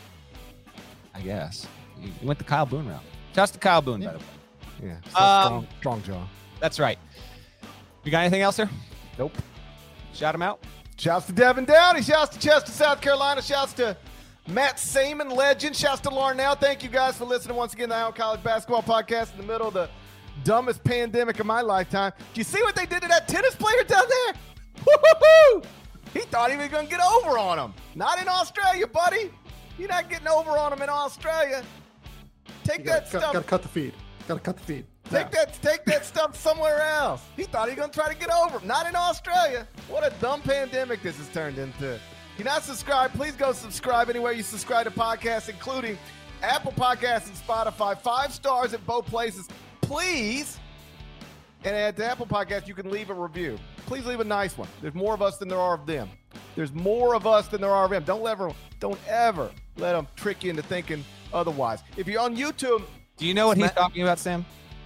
I guess. You you went the Kyle Boone route. Shouts to Kyle Boone, Yeah. by the way. Yeah. So Um, strong, strong jaw. That's right. You got anything else there? Nope. Shout him out. Shouts to Devin Downey. Shouts to Chester, South Carolina. Shouts to Matt Saman, legend. Shouts to Larnell. Thank you guys for listening once again to the Iowa College Basketball Podcast in the middle of the dumbest pandemic of my lifetime. Do you see what they did to that tennis player down there? Woo-hoo-hoo! He thought he was going to get over on him. Not in Australia, buddy. You're not getting over on him in Australia. Take You that gotta, stuff. got, gotta cut the feed. Gotta cut the feed. Take Yeah. that, take that stuff somewhere else. He thought he was gonna try to get over him. Not in Australia. What a dumb pandemic this has turned into. If you're not subscribed, please go subscribe anywhere you subscribe to podcasts, including Apple Podcasts and Spotify. Five stars at both places, please. And at the Apple Podcast, you can leave a review. Please leave a nice one. There's more of us than there are of them. There's more of us than there are of them. Don't ever, don't ever let them trick you into thinking otherwise. If you're on YouTube, Do you know what he's Sma- talking about, Sam?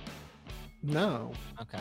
No. Okay.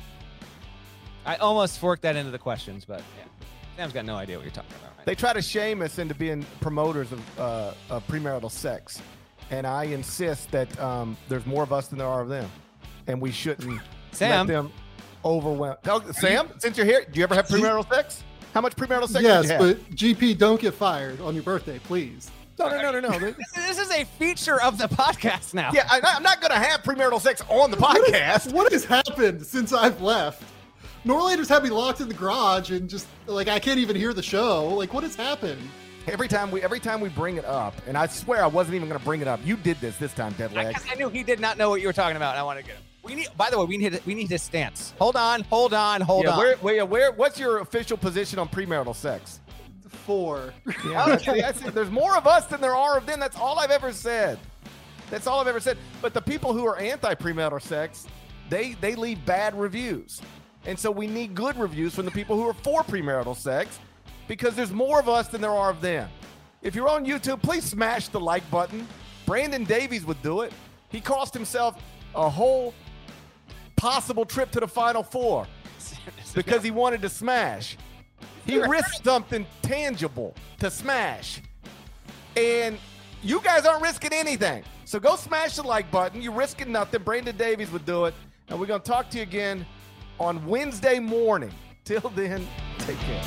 I almost forked that into the questions, but yeah. Sam's got no idea what you're talking about. Right? they try to shame us into being promoters of, uh, of premarital sex. And I insist that um, there's more of us than there are of them. And we shouldn't Sam? let them overwhelm. Oh, Sam, since you're here, do you ever have premarital sex? How much premarital sex yes, did you have? but G P, don't get fired on your birthday, please. No, no, no, no, no. This, this is a feature of the podcast now. Yeah, I, I'm not going to have premarital sex on the podcast. What has happened since I've left? Norlanders had me locked in the garage and just like I can't even hear the show. Like, what has happened? Every time we every time we bring it up, and I swear I wasn't even going to bring it up. You did this this time, I, Deadleg. guess I knew he did not know what you were talking about, and I want to get him. We need. By the way, we need we need his stance. Hold on, hold on, hold yeah, on. where, where, where, what's your official position on premarital sex? Four. Yeah, that's, that's it. There's more of us than there are of them. That's all I've ever said. That's all I've ever said. But the people who are anti-premarital sex, they they leave bad reviews. And so we need good reviews from the people who are for premarital sex because there's more of us than there are of them. If you're on YouTube, please smash the like button. Brandon Davies would do it. He cost himself a whole possible trip to the Final Four because he wanted to smash. He risked something tangible to smash. And you guys aren't risking anything. So go smash the like button. You're risking nothing. Brandon Davies would do it. And we're going to talk to you again on Wednesday morning. Till then, take care.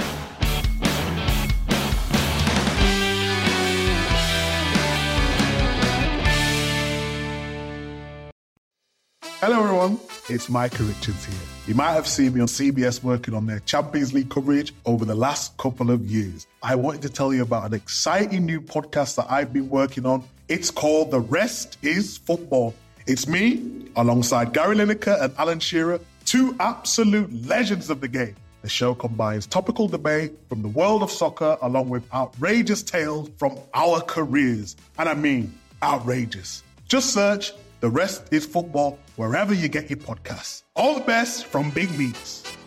Hello everyone, it's Micah Richards here. You might have seen me on C B S working on their Champions League coverage over the last couple of years. I wanted to tell you about an exciting new podcast that I've been working on. It's called The Rest is Football. It's me, alongside Gary Lineker and Alan Shearer, two absolute legends of the game. The show combines topical debate from the world of soccer along with outrageous tales from our careers. And I mean outrageous. Just search The Rest is Football wherever you get your podcasts. All the best from Big Meats.